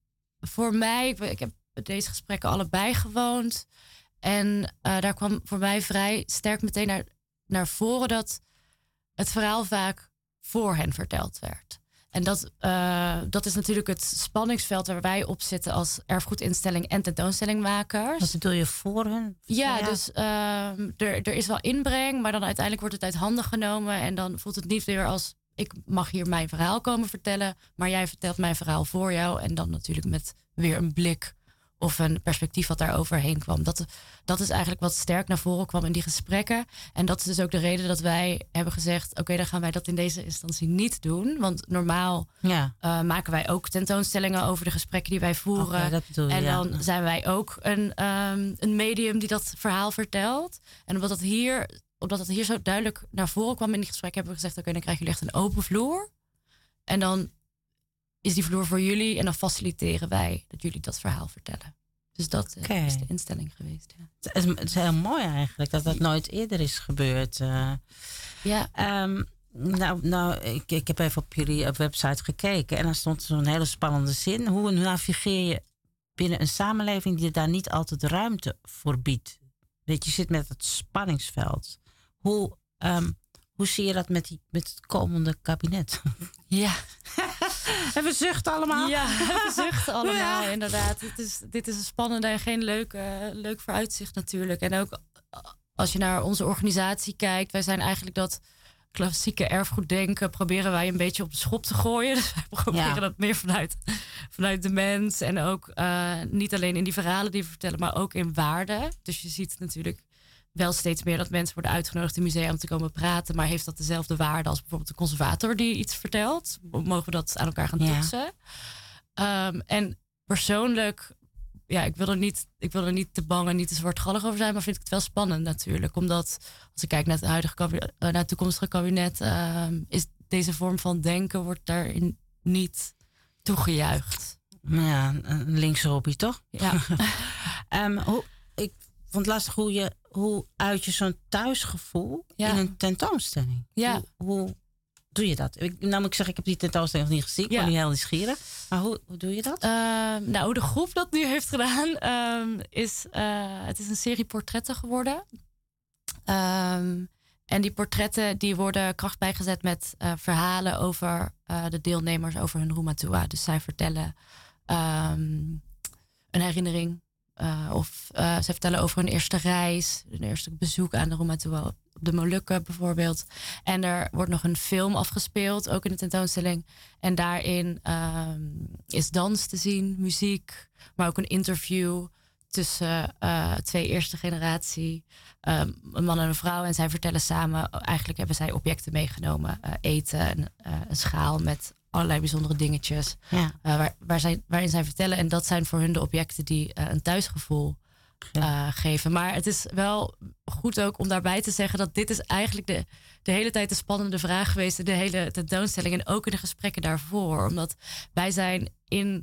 voor mij. Ik, ik heb deze gesprekken allebei gewoond. En uh, daar kwam voor mij vrij sterk meteen naar, naar voren dat het verhaal vaak voor hen verteld werd. En dat, uh, dat is natuurlijk het spanningsveld waar wij op zitten als erfgoedinstelling en tentoonstellingmakers. Wat bedoel je voor hen? Ja, ja. dus uh, er, er is wel inbreng, maar dan uiteindelijk wordt het uit handen genomen. En dan voelt het niet weer als: ik mag hier mijn verhaal komen vertellen, maar jij vertelt mijn verhaal voor jou. En dan natuurlijk met weer een blik of een perspectief wat daar overheen kwam. Dat, dat is eigenlijk wat sterk naar voren kwam in die gesprekken. En dat is dus ook de reden dat wij hebben gezegd: oké, okay, dan gaan wij dat in deze instantie niet doen. Want normaal ja. uh, maken wij ook tentoonstellingen over de gesprekken die wij voeren. Okay, dat bedoel je, en dan ja. zijn wij ook een, um, een medium die dat verhaal vertelt. En omdat dat hier, omdat dat hier zo duidelijk naar voren kwam in die gesprekken, hebben we gezegd: oké, okay, dan krijgen jullie echt een open vloer. En dan is die vloer voor jullie en dan faciliteren wij dat jullie dat verhaal vertellen. Dus dat uh, okay. is de instelling geweest. Ja. Het, is, het is heel mooi eigenlijk dat dat nooit eerder is gebeurd. Uh, ja. Um, nou, nou ik, ik heb even op jullie website gekeken en daar stond zo'n hele spannende zin. Hoe navigeer je binnen een samenleving die daar niet altijd ruimte voor biedt? Weet je, je zit met het spanningsveld. Hoe, um, hoe zie je dat met, die, met het komende kabinet? Ja. Even zuchten allemaal. Ja, even zuchten allemaal, ja. Inderdaad. Dit is, dit is een spannende en geen leuk, uh, leuk vooruitzicht natuurlijk. En ook als je naar onze organisatie kijkt, wij zijn eigenlijk dat klassieke erfgoeddenken proberen wij een beetje op de schop te gooien. Dus wij proberen ja. dat meer vanuit, vanuit de mens. En ook uh, niet alleen in die verhalen die we vertellen, maar ook in waarde. Dus je ziet natuurlijk wel steeds meer dat mensen worden uitgenodigd in musea om te komen praten. Maar heeft dat dezelfde waarde als bijvoorbeeld de conservator die iets vertelt? Mogen we dat aan elkaar gaan toetsen? Ja. Um, en persoonlijk ja, ik wil er niet, ik wil er niet te bang en niet te zwartgallig over zijn, maar vind ik het wel spannend natuurlijk. Omdat als ik kijk naar het huidige kabinet, naar het toekomstige kabinet, uh, is deze vorm van denken wordt daarin niet toegejuicht. Ja, een linkse hobby, toch? Ja. um, hoe, ik vond het lastig hoe je hoe uit je zo'n thuisgevoel ja. in een tentoonstelling. Ja. Hoe, hoe doe je dat? Ik, nou moet ik zeggen, ik heb die tentoonstelling nog niet gezien. Ik ja. ben nu heel nieuwsgierig. Maar hoe, hoe doe je dat? Uh, nou, hoe de groep dat nu heeft gedaan, um, is uh, het is een serie portretten geworden. Um, en die portretten die worden kracht bijgezet met uh, verhalen over uh, de deelnemers, over hun Rumatua. Dus zij vertellen um, een herinnering. Uh, of uh, ze vertellen over hun eerste reis, hun eerste bezoek aan de Rumatua op de Molukken bijvoorbeeld. En er wordt nog een film afgespeeld, ook in de tentoonstelling. En daarin um, is dans te zien, muziek, maar ook een interview tussen uh, twee eerste generatie, um, een man en een vrouw. En zij vertellen samen, eigenlijk hebben zij objecten meegenomen. Uh, eten, een, uh, een schaal met allerlei bijzondere dingetjes. Ja. Uh, waar, waar zij, waarin zij vertellen. En dat zijn voor hun de objecten die uh, een thuisgevoel uh, ja. geven. Maar het is wel goed ook om daarbij te zeggen dat dit is eigenlijk de, de hele tijd de spannende vraag geweest in de hele tentoonstelling. En ook in de gesprekken daarvoor. Omdat wij zijn in...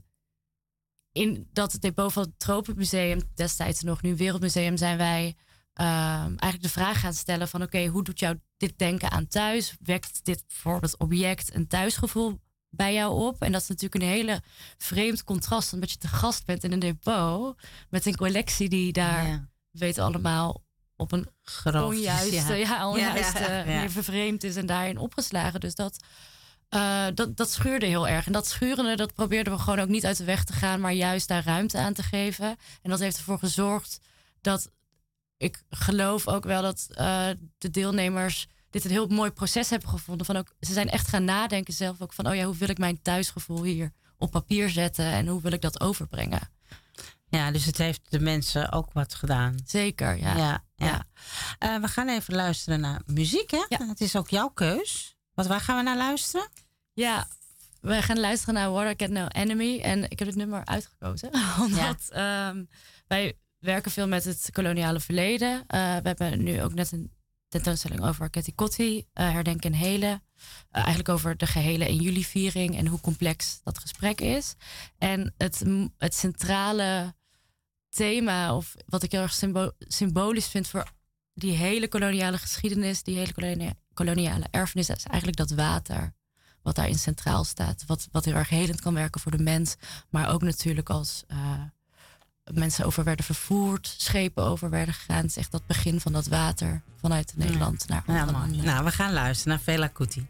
In dat depot van het Tropenmuseum, destijds nog nu Wereldmuseum, zijn wij uh, eigenlijk de vraag gaan stellen van oké, okay, hoe doet jou dit denken aan thuis? Wekt dit bijvoorbeeld object een thuisgevoel bij jou op? En dat is natuurlijk een hele vreemd contrast, omdat je te gast bent in een depot met een collectie die daar, ja. we weten allemaal, op een Grof, onjuiste, ja. Ja, onjuiste ja, ja, ja. meer vervreemd is en daarin opgeslagen. Dus dat... Uh, dat, dat schuurde heel erg. En dat schurende, dat probeerden we gewoon ook niet uit de weg te gaan, maar juist daar ruimte aan te geven. En dat heeft ervoor gezorgd dat ik geloof ook wel dat uh, de deelnemers dit een heel mooi proces hebben gevonden. Van ook, ze zijn echt gaan nadenken zelf ook van, oh ja, hoe wil ik mijn thuisgevoel hier op papier zetten en hoe wil ik dat overbrengen? Ja, dus het heeft de mensen ook wat gedaan. Zeker, ja. ja, ja. ja. Uh, we gaan even luisteren naar muziek, hè? Ja. Het is ook jouw keus. Wat, waar gaan we naar luisteren? Ja, we gaan luisteren naar Water Get No Enemy. En ik heb het nummer uitgekozen. Omdat ja. um, wij werken veel met het koloniale verleden. Uh, we hebben nu ook net een tentoonstelling over Ketty Kotti, uh, Herdenken en Helen. Uh, eigenlijk over de gehele één juli-viering en hoe complex dat gesprek is. En het, het centrale thema, of wat ik heel erg symbo- symbolisch vind voor die hele koloniale geschiedenis, die hele kolonia- koloniale erfenis, is eigenlijk dat water wat daarin centraal staat. Wat, wat heel erg helend kan werken voor de mens. Maar ook natuurlijk als uh, mensen over werden vervoerd, schepen over werden gegaan. Het is echt dat begin van dat water vanuit Nederland ja. naar andere landen. Nou, we gaan luisteren naar Fela Kuti.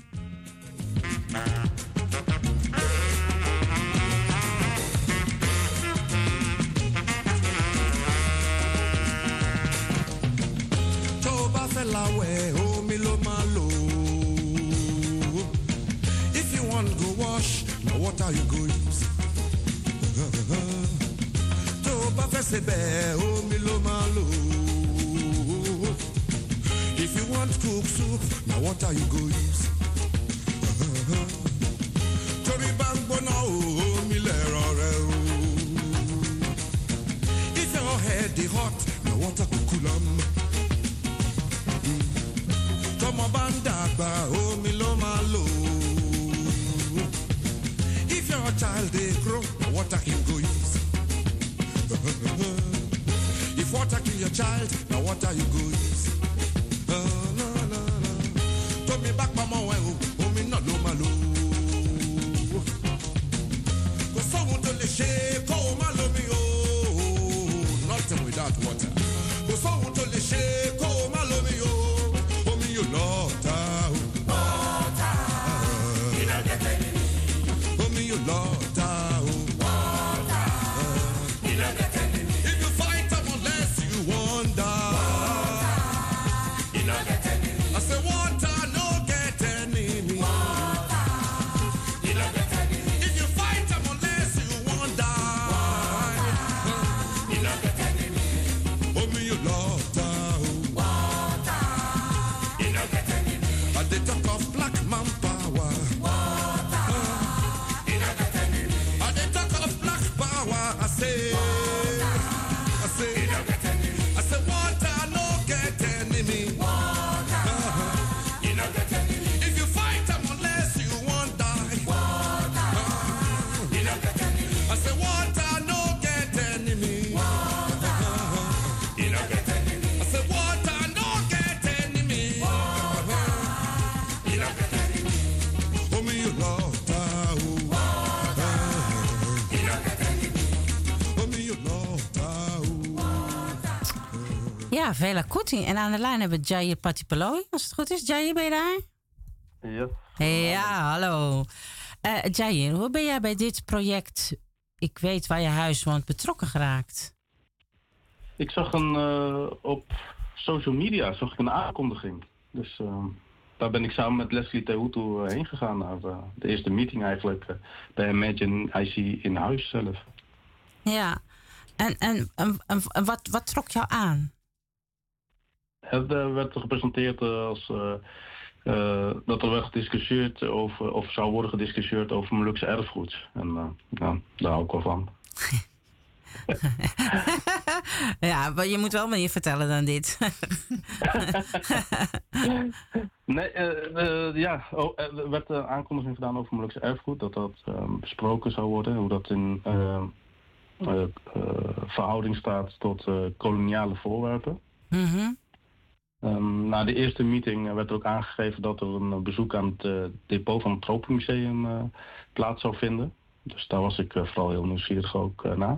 Lawe, oh milo malo. If you want to go wash, now what are you going to use? Toba fesebe, oh milo malo. If you want to cook soup, now what are you going to use? Tori bangbo now, oh milero. If your head is hot, now what are you cool? Come bandagba, oh milo malo. If your child they grow, water him go use. If water kill your child, now water you go use. Oh, no, no, no. Told me back mama oh, oh me no lo malo. Go someone to the shake, oh malo me oh. Nothing without water. Go someone to the shake, oh malo me oh. You Lord, water, you don't get any. Oh me, you Lord, water, you don't get any. If you fight them unless you wonder, water, you don't get any. I say water, no get any. Water, you don't get any. If you fight them unless you wonder, water, you don't get any. Oh me, you Lord. They talk of black man power. Water. Uh, and they talk of black power. I say. Water. Ja, Vela Kuti. En aan de lijn hebben we Jair Patipaloy, als het goed is. Jair, ben je daar? Yes. Ja, hallo. Uh, Jair, hoe ben jij bij dit project, ik weet waar je huis woont, betrokken geraakt? Ik zag een, uh, op social media zag ik een aankondiging. Dus uh, daar ben ik samen met Leslie Tehutu uh, heen gegaan naar uh, de eerste meeting eigenlijk uh, bij Imagine I C in huis zelf. Ja, en, en, en, en wat, wat trok jou aan? Het uh, werd gepresenteerd uh, als uh, uh, dat er werd gediscussieerd over, of zou worden gediscussieerd over Molukse erfgoed. En uh, ja, daar hou ik wel van. Ja, maar je moet wel meer vertellen dan dit. Nee, uh, uh, ja, oh, er werd een aankondiging gedaan over Molukse erfgoed, dat dat uh, besproken zou worden, hoe dat in uh, uh, uh, verhouding staat tot uh, koloniale voorwerpen. Mm-hmm. Um, na de eerste meeting werd er ook aangegeven dat er een bezoek aan het uh, depot van het Tropenmuseum uh, plaats zou vinden. Dus daar was ik uh, vooral heel nieuwsgierig ook uh, naar.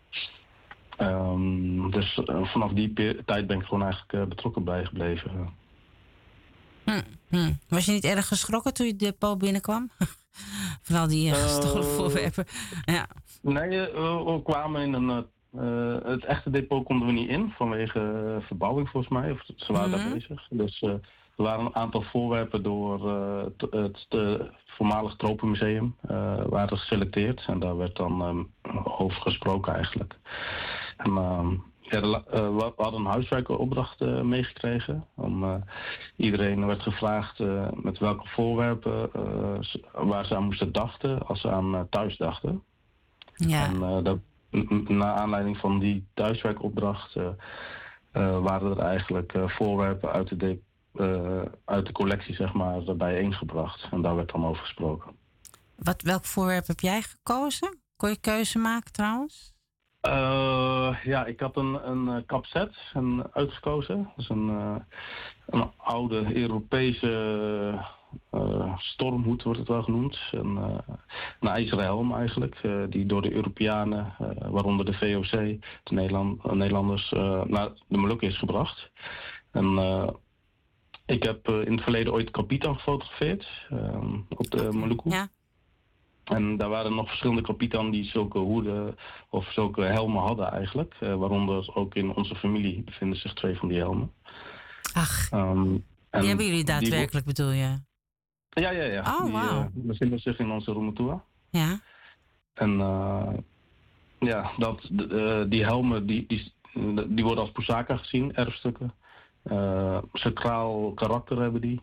Um, dus uh, vanaf die pe- tijd ben ik gewoon eigenlijk uh, betrokken bij gebleven. Hm, hm. Was je niet erg geschrokken toen je het depot binnenkwam? Van al die uh, gestolen uh, voorwerpen. Ja. Nee, uh, we kwamen in een... Uh, Uh, het echte depot konden we niet in vanwege uh, verbouwing volgens mij. Of ze waren mm-hmm. daar bezig. Dus uh, er waren een aantal voorwerpen door uh, t- het uh, voormalig Tropenmuseum uh, waren geselecteerd. En daar werd dan um, over gesproken eigenlijk. En, uh, ja, de, uh, we hadden een huiswerkopdracht uh, meegekregen. Um, uh, iedereen werd gevraagd uh, met welke voorwerpen uh, waar ze aan moesten dachten als ze aan uh, thuis dachten. Ja. En, uh, dat, na aanleiding van die thuiswerkopdracht uh, uh, waren er eigenlijk uh, voorwerpen uit de, de, uh, uit de collectie zeg maar, bijeengebracht. En daar werd dan over gesproken. Wat, welk voorwerp heb jij gekozen? Kon je keuze maken trouwens? Uh, ja, ik had een, een kapset een uitgekozen. Dat is een, uh, een oude Europese... Uh, stormhoed wordt het wel genoemd. Een, uh, een ijzeren helm eigenlijk. Uh, die door de Europeanen, uh, waaronder de V O C, de Nederland, uh, Nederlanders, uh, naar de Molukken is gebracht. En uh, ik heb uh, in het verleden ooit Kapitan gefotografeerd. Uh, op de Molukken. Ja. En daar waren nog verschillende Kapitan die zulke hoeden of zulke helmen hadden eigenlijk. Uh, waaronder ook in onze familie bevinden zich twee van die helmen. Ach, um, die hebben jullie daadwerkelijk die... bedoel je? Ja, ja, ja. Oh, die wow. uh, bevinden zich in onze Rumatua. Ja. En uh, ja, dat, uh, die helmen die, die, die worden als Pusaka gezien, erfstukken. Uh, sacraal karakter hebben die.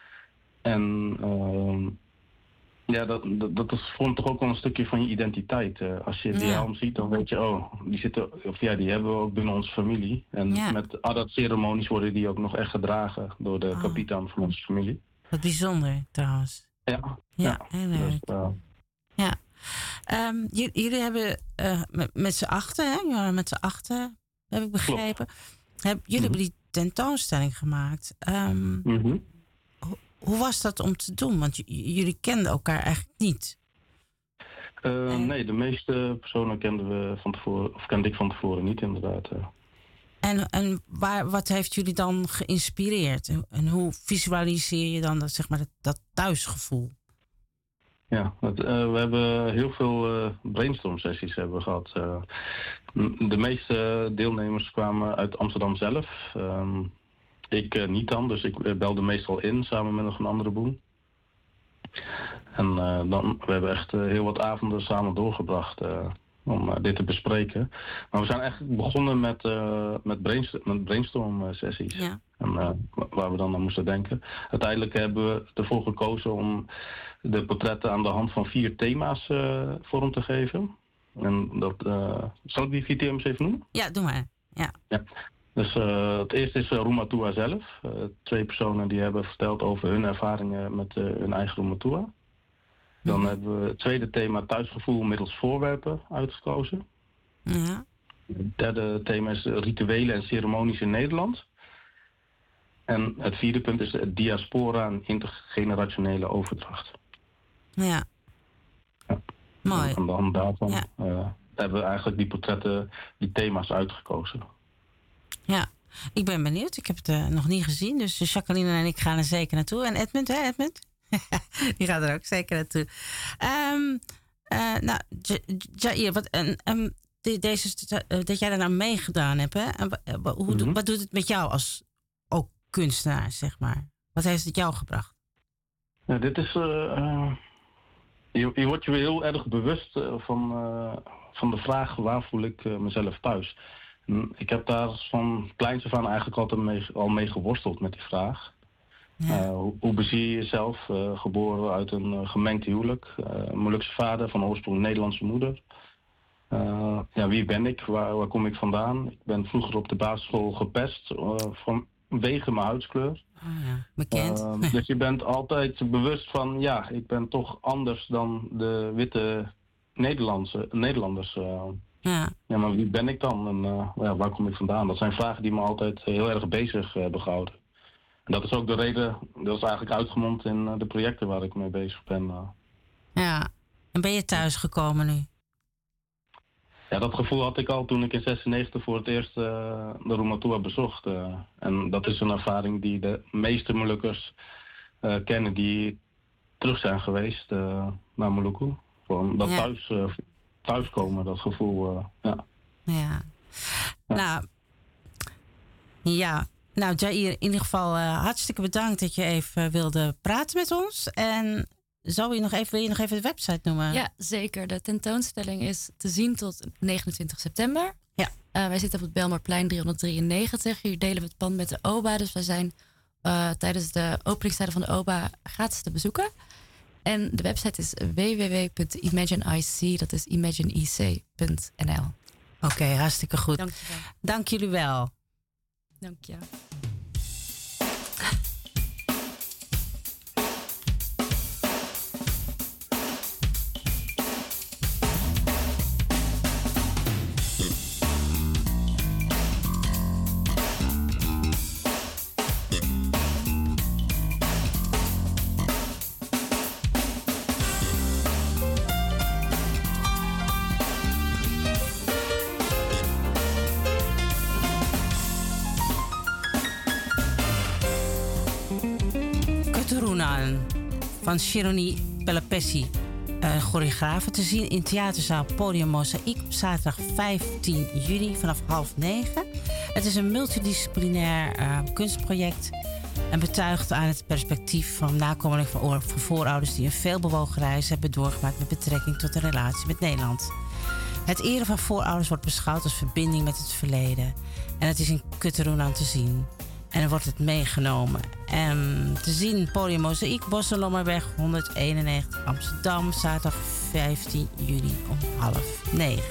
En uh, ja, dat, dat, dat is vormt toch ook wel een stukje van je identiteit. Uh, als je die Ja. helm ziet, dan weet je, oh, die zitten, of ja, die hebben we ook binnen onze familie. En Ja. met adat-ceremonies worden die ook nog echt gedragen door de Oh. kapitan van onze familie. Wat bijzonder trouwens. Ja, Ja, ja. heel leuk. Dus, uh, Ja. Um, j- jullie hebben uh, met, met z'n achten, hè? Jullie waren met z'n achten, heb ik begrepen. Heb, jullie Mhm. hebben die tentoonstelling gemaakt. Um, mm-hmm. ho- hoe was dat om te doen? Want j- jullie kenden elkaar eigenlijk niet. Uh, nee, de meeste personen kenden we van tevoren, of kende ik van tevoren niet inderdaad. Uh. En, en waar, wat heeft jullie dan geïnspireerd? En, en hoe visualiseer je dan dat, zeg maar, dat, dat thuisgevoel? Ja, het, uh, we hebben heel veel uh, brainstorm sessies hebben we gehad. Uh, de meeste deelnemers kwamen uit Amsterdam zelf. Um, ik uh, niet dan, dus ik belde meestal in samen met nog een andere boem. En uh, dan, we hebben echt uh, heel wat avonden samen doorgebracht uh, om uh, dit te bespreken. Maar we zijn eigenlijk begonnen met, uh, met, brainstorm, met brainstorm sessies. Ja. En, uh, waar we dan aan moesten denken. Uiteindelijk hebben we ervoor gekozen om de portretten aan de hand van vier thema's uh, vorm te geven. En dat, uh, zal ik die vier thema's even noemen? Ja, doe maar. Ja. Ja. Dus uh, het eerste is uh, Rumatua zelf. Uh, twee personen die hebben verteld over hun ervaringen met uh, hun eigen Rumatua. Dan Mhm. hebben we het tweede thema thuisgevoel middels voorwerpen uitgekozen. Ja. Het derde thema is uh, rituelen en ceremonies in Nederland. En het vierde punt is de diaspora en intergenerationele overdracht. Ja. Ja. Mooi. En aan de hand daarvan Ja. uh, hebben we eigenlijk die portretten, die thema's uitgekozen. Ja. Ik ben benieuwd. Ik heb het uh, nog niet gezien. Dus Jacqueline en ik gaan er zeker naartoe. En Edmund, hè Edmund? Die gaat er ook zeker naartoe. Um, uh, nou, Jair, wat, um, um, deze, uh, dat jij daar nou meegedaan hebt. Hè? En, uh, hoe, mm-hmm. Wat doet het met jou als ook kunstenaar, zeg maar? Wat heeft het jou gebracht? Ja, dit is... Uh, uh, je, je wordt je weer heel erg bewust uh, van, uh, van de vraag waar voel ik uh, mezelf thuis. En ik heb daar van kleins af aan eigenlijk altijd mee, al mee geworsteld met die vraag. Ja. Uh, hoe, hoe bezie je jezelf? Uh, geboren uit een uh, gemengd huwelijk. Uh, Molukse vader, van oorsprong Nederlandse moeder. Uh, ja, wie ben ik? Waar, waar kom ik vandaan? Ik ben vroeger op de basisschool gepest uh, vanwege mijn huidskleur. Oh ja, bekend. Uh, dus je bent altijd bewust van, ja, ik ben toch anders dan de witte Nederlandse, Nederlanders. Uh, ja. ja, maar wie ben ik dan? En uh, ja, waar kom ik vandaan? Dat zijn vragen die me altijd heel erg bezig hebben gehouden. En dat is ook de reden, dat is eigenlijk uitgemond in uh, de projecten waar ik mee bezig ben. Uh. Ja, en ben je thuis gekomen nu? Ja, dat gevoel had ik al toen ik in zesennegentig voor het eerst uh, de Rumatua bezocht. Uh, en dat is een ervaring die de meeste Molukkers uh, kennen die terug zijn geweest uh, naar Maluku. Gewoon dat ja. thuis, uh, thuiskomen, dat gevoel, uh, ja. ja. Ja. Nou, ja. Nou, Jair, in ieder geval uh, hartstikke bedankt dat je even wilde praten met ons. En zou je nog even, wil je nog even de website noemen? Ja, zeker. De tentoonstelling is te zien tot negenentwintig september. Ja. Uh, wij zitten op het Belmarplein driehonderddrieënnegentig. Hier delen we het pand met de O B A. Dus wij zijn uh, tijdens de openingstijden van de O B A gratis te bezoeken. En de website is w w w punt imagine i c, dat is imagine i c punt n l. Oké, okay, hartstikke goed. Dank je wel. Dank jullie wel. Dank je. Van Shironi Pellepessi, uh, choreografe, te zien in theaterzaal Podium Mozaïek op zaterdag vijftien juli vanaf half negen. Het is een multidisciplinair uh, kunstproject en betuigt aan het perspectief van nakomelingen van, oor- van voorouders die een veelbewogen reis hebben doorgemaakt met betrekking tot de relatie met Nederland. Het eren van voorouders wordt beschouwd als verbinding met het verleden en het is in Kuteroenan te zien. En dan wordt het meegenomen. En te zien Podium Mozaïek, Bosselommerweg honderdeenennegentig Amsterdam, zaterdag vijftien juli om half negen.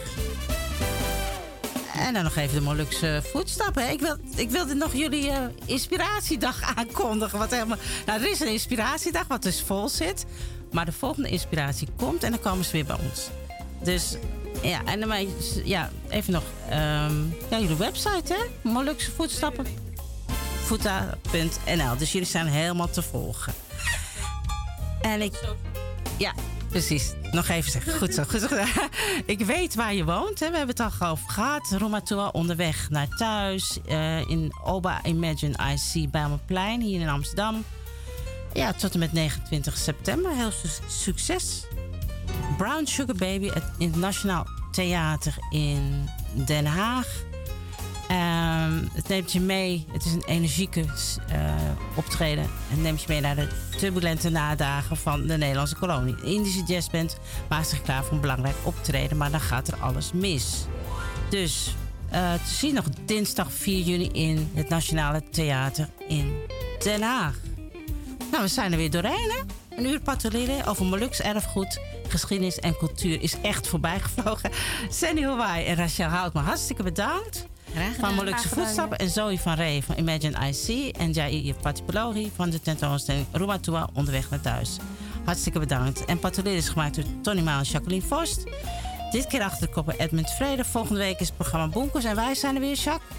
En dan nog even de Molukse voetstappen. Ik wil, ik wilde nog jullie uh, inspiratiedag aankondigen. Wat helemaal, nou, er is een inspiratiedag wat dus vol zit. Maar de volgende inspiratie komt en dan komen ze weer bij ons. Dus ja, en dan ja, even nog um, ja, jullie website, hè? Molukse voetstappen. Futa punt n l. Dus jullie zijn helemaal te volgen. En ik... Ja, precies. Nog even zeggen. Goed zo. Goed zo. Ik weet waar je woont. Hè. We hebben het al over gehad. Rumatua onderweg naar thuis. Uh, in O B A Imagine I C Bijlmerplein. Hier in Amsterdam. Ja, tot en met negenentwintig september. Heel su- succes. Brown Sugar Baby. Het Internationaal Theater in Den Haag. Um, het neemt je mee, het is een energieke uh, optreden. Het neemt je mee naar de turbulente nadagen van de Nederlandse kolonie. De Indische jazzband maakt zich klaar voor een belangrijk optreden, maar dan gaat er alles mis. Dus uh, te zien nog dinsdag vier juni in het Nationale Theater in Den Haag. Nou, we zijn er weer doorheen, hè? Een uur patrouilleren over Moluks erfgoed, geschiedenis en cultuur is echt voorbijgevlogen. Sandy Hawaii en Rachel Houtman, hartstikke bedankt. Van Molukse Voetstappen en Zoe van Ree van Imagine I C en Jair Patipologie van de tentoonstelling Rumatua onderweg naar thuis. Hartstikke bedankt. En patrouilleren is gemaakt door Tony Maal en Jacqueline Vorst. Dit keer achter de koppen Edmund Vrede. Volgende week is het programma Bonkers en wij zijn er weer, Jacques.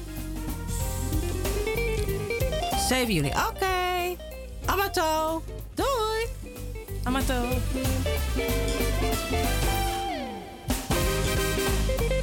zeven juli. Oké. Okay. Amato. Doei. Amato.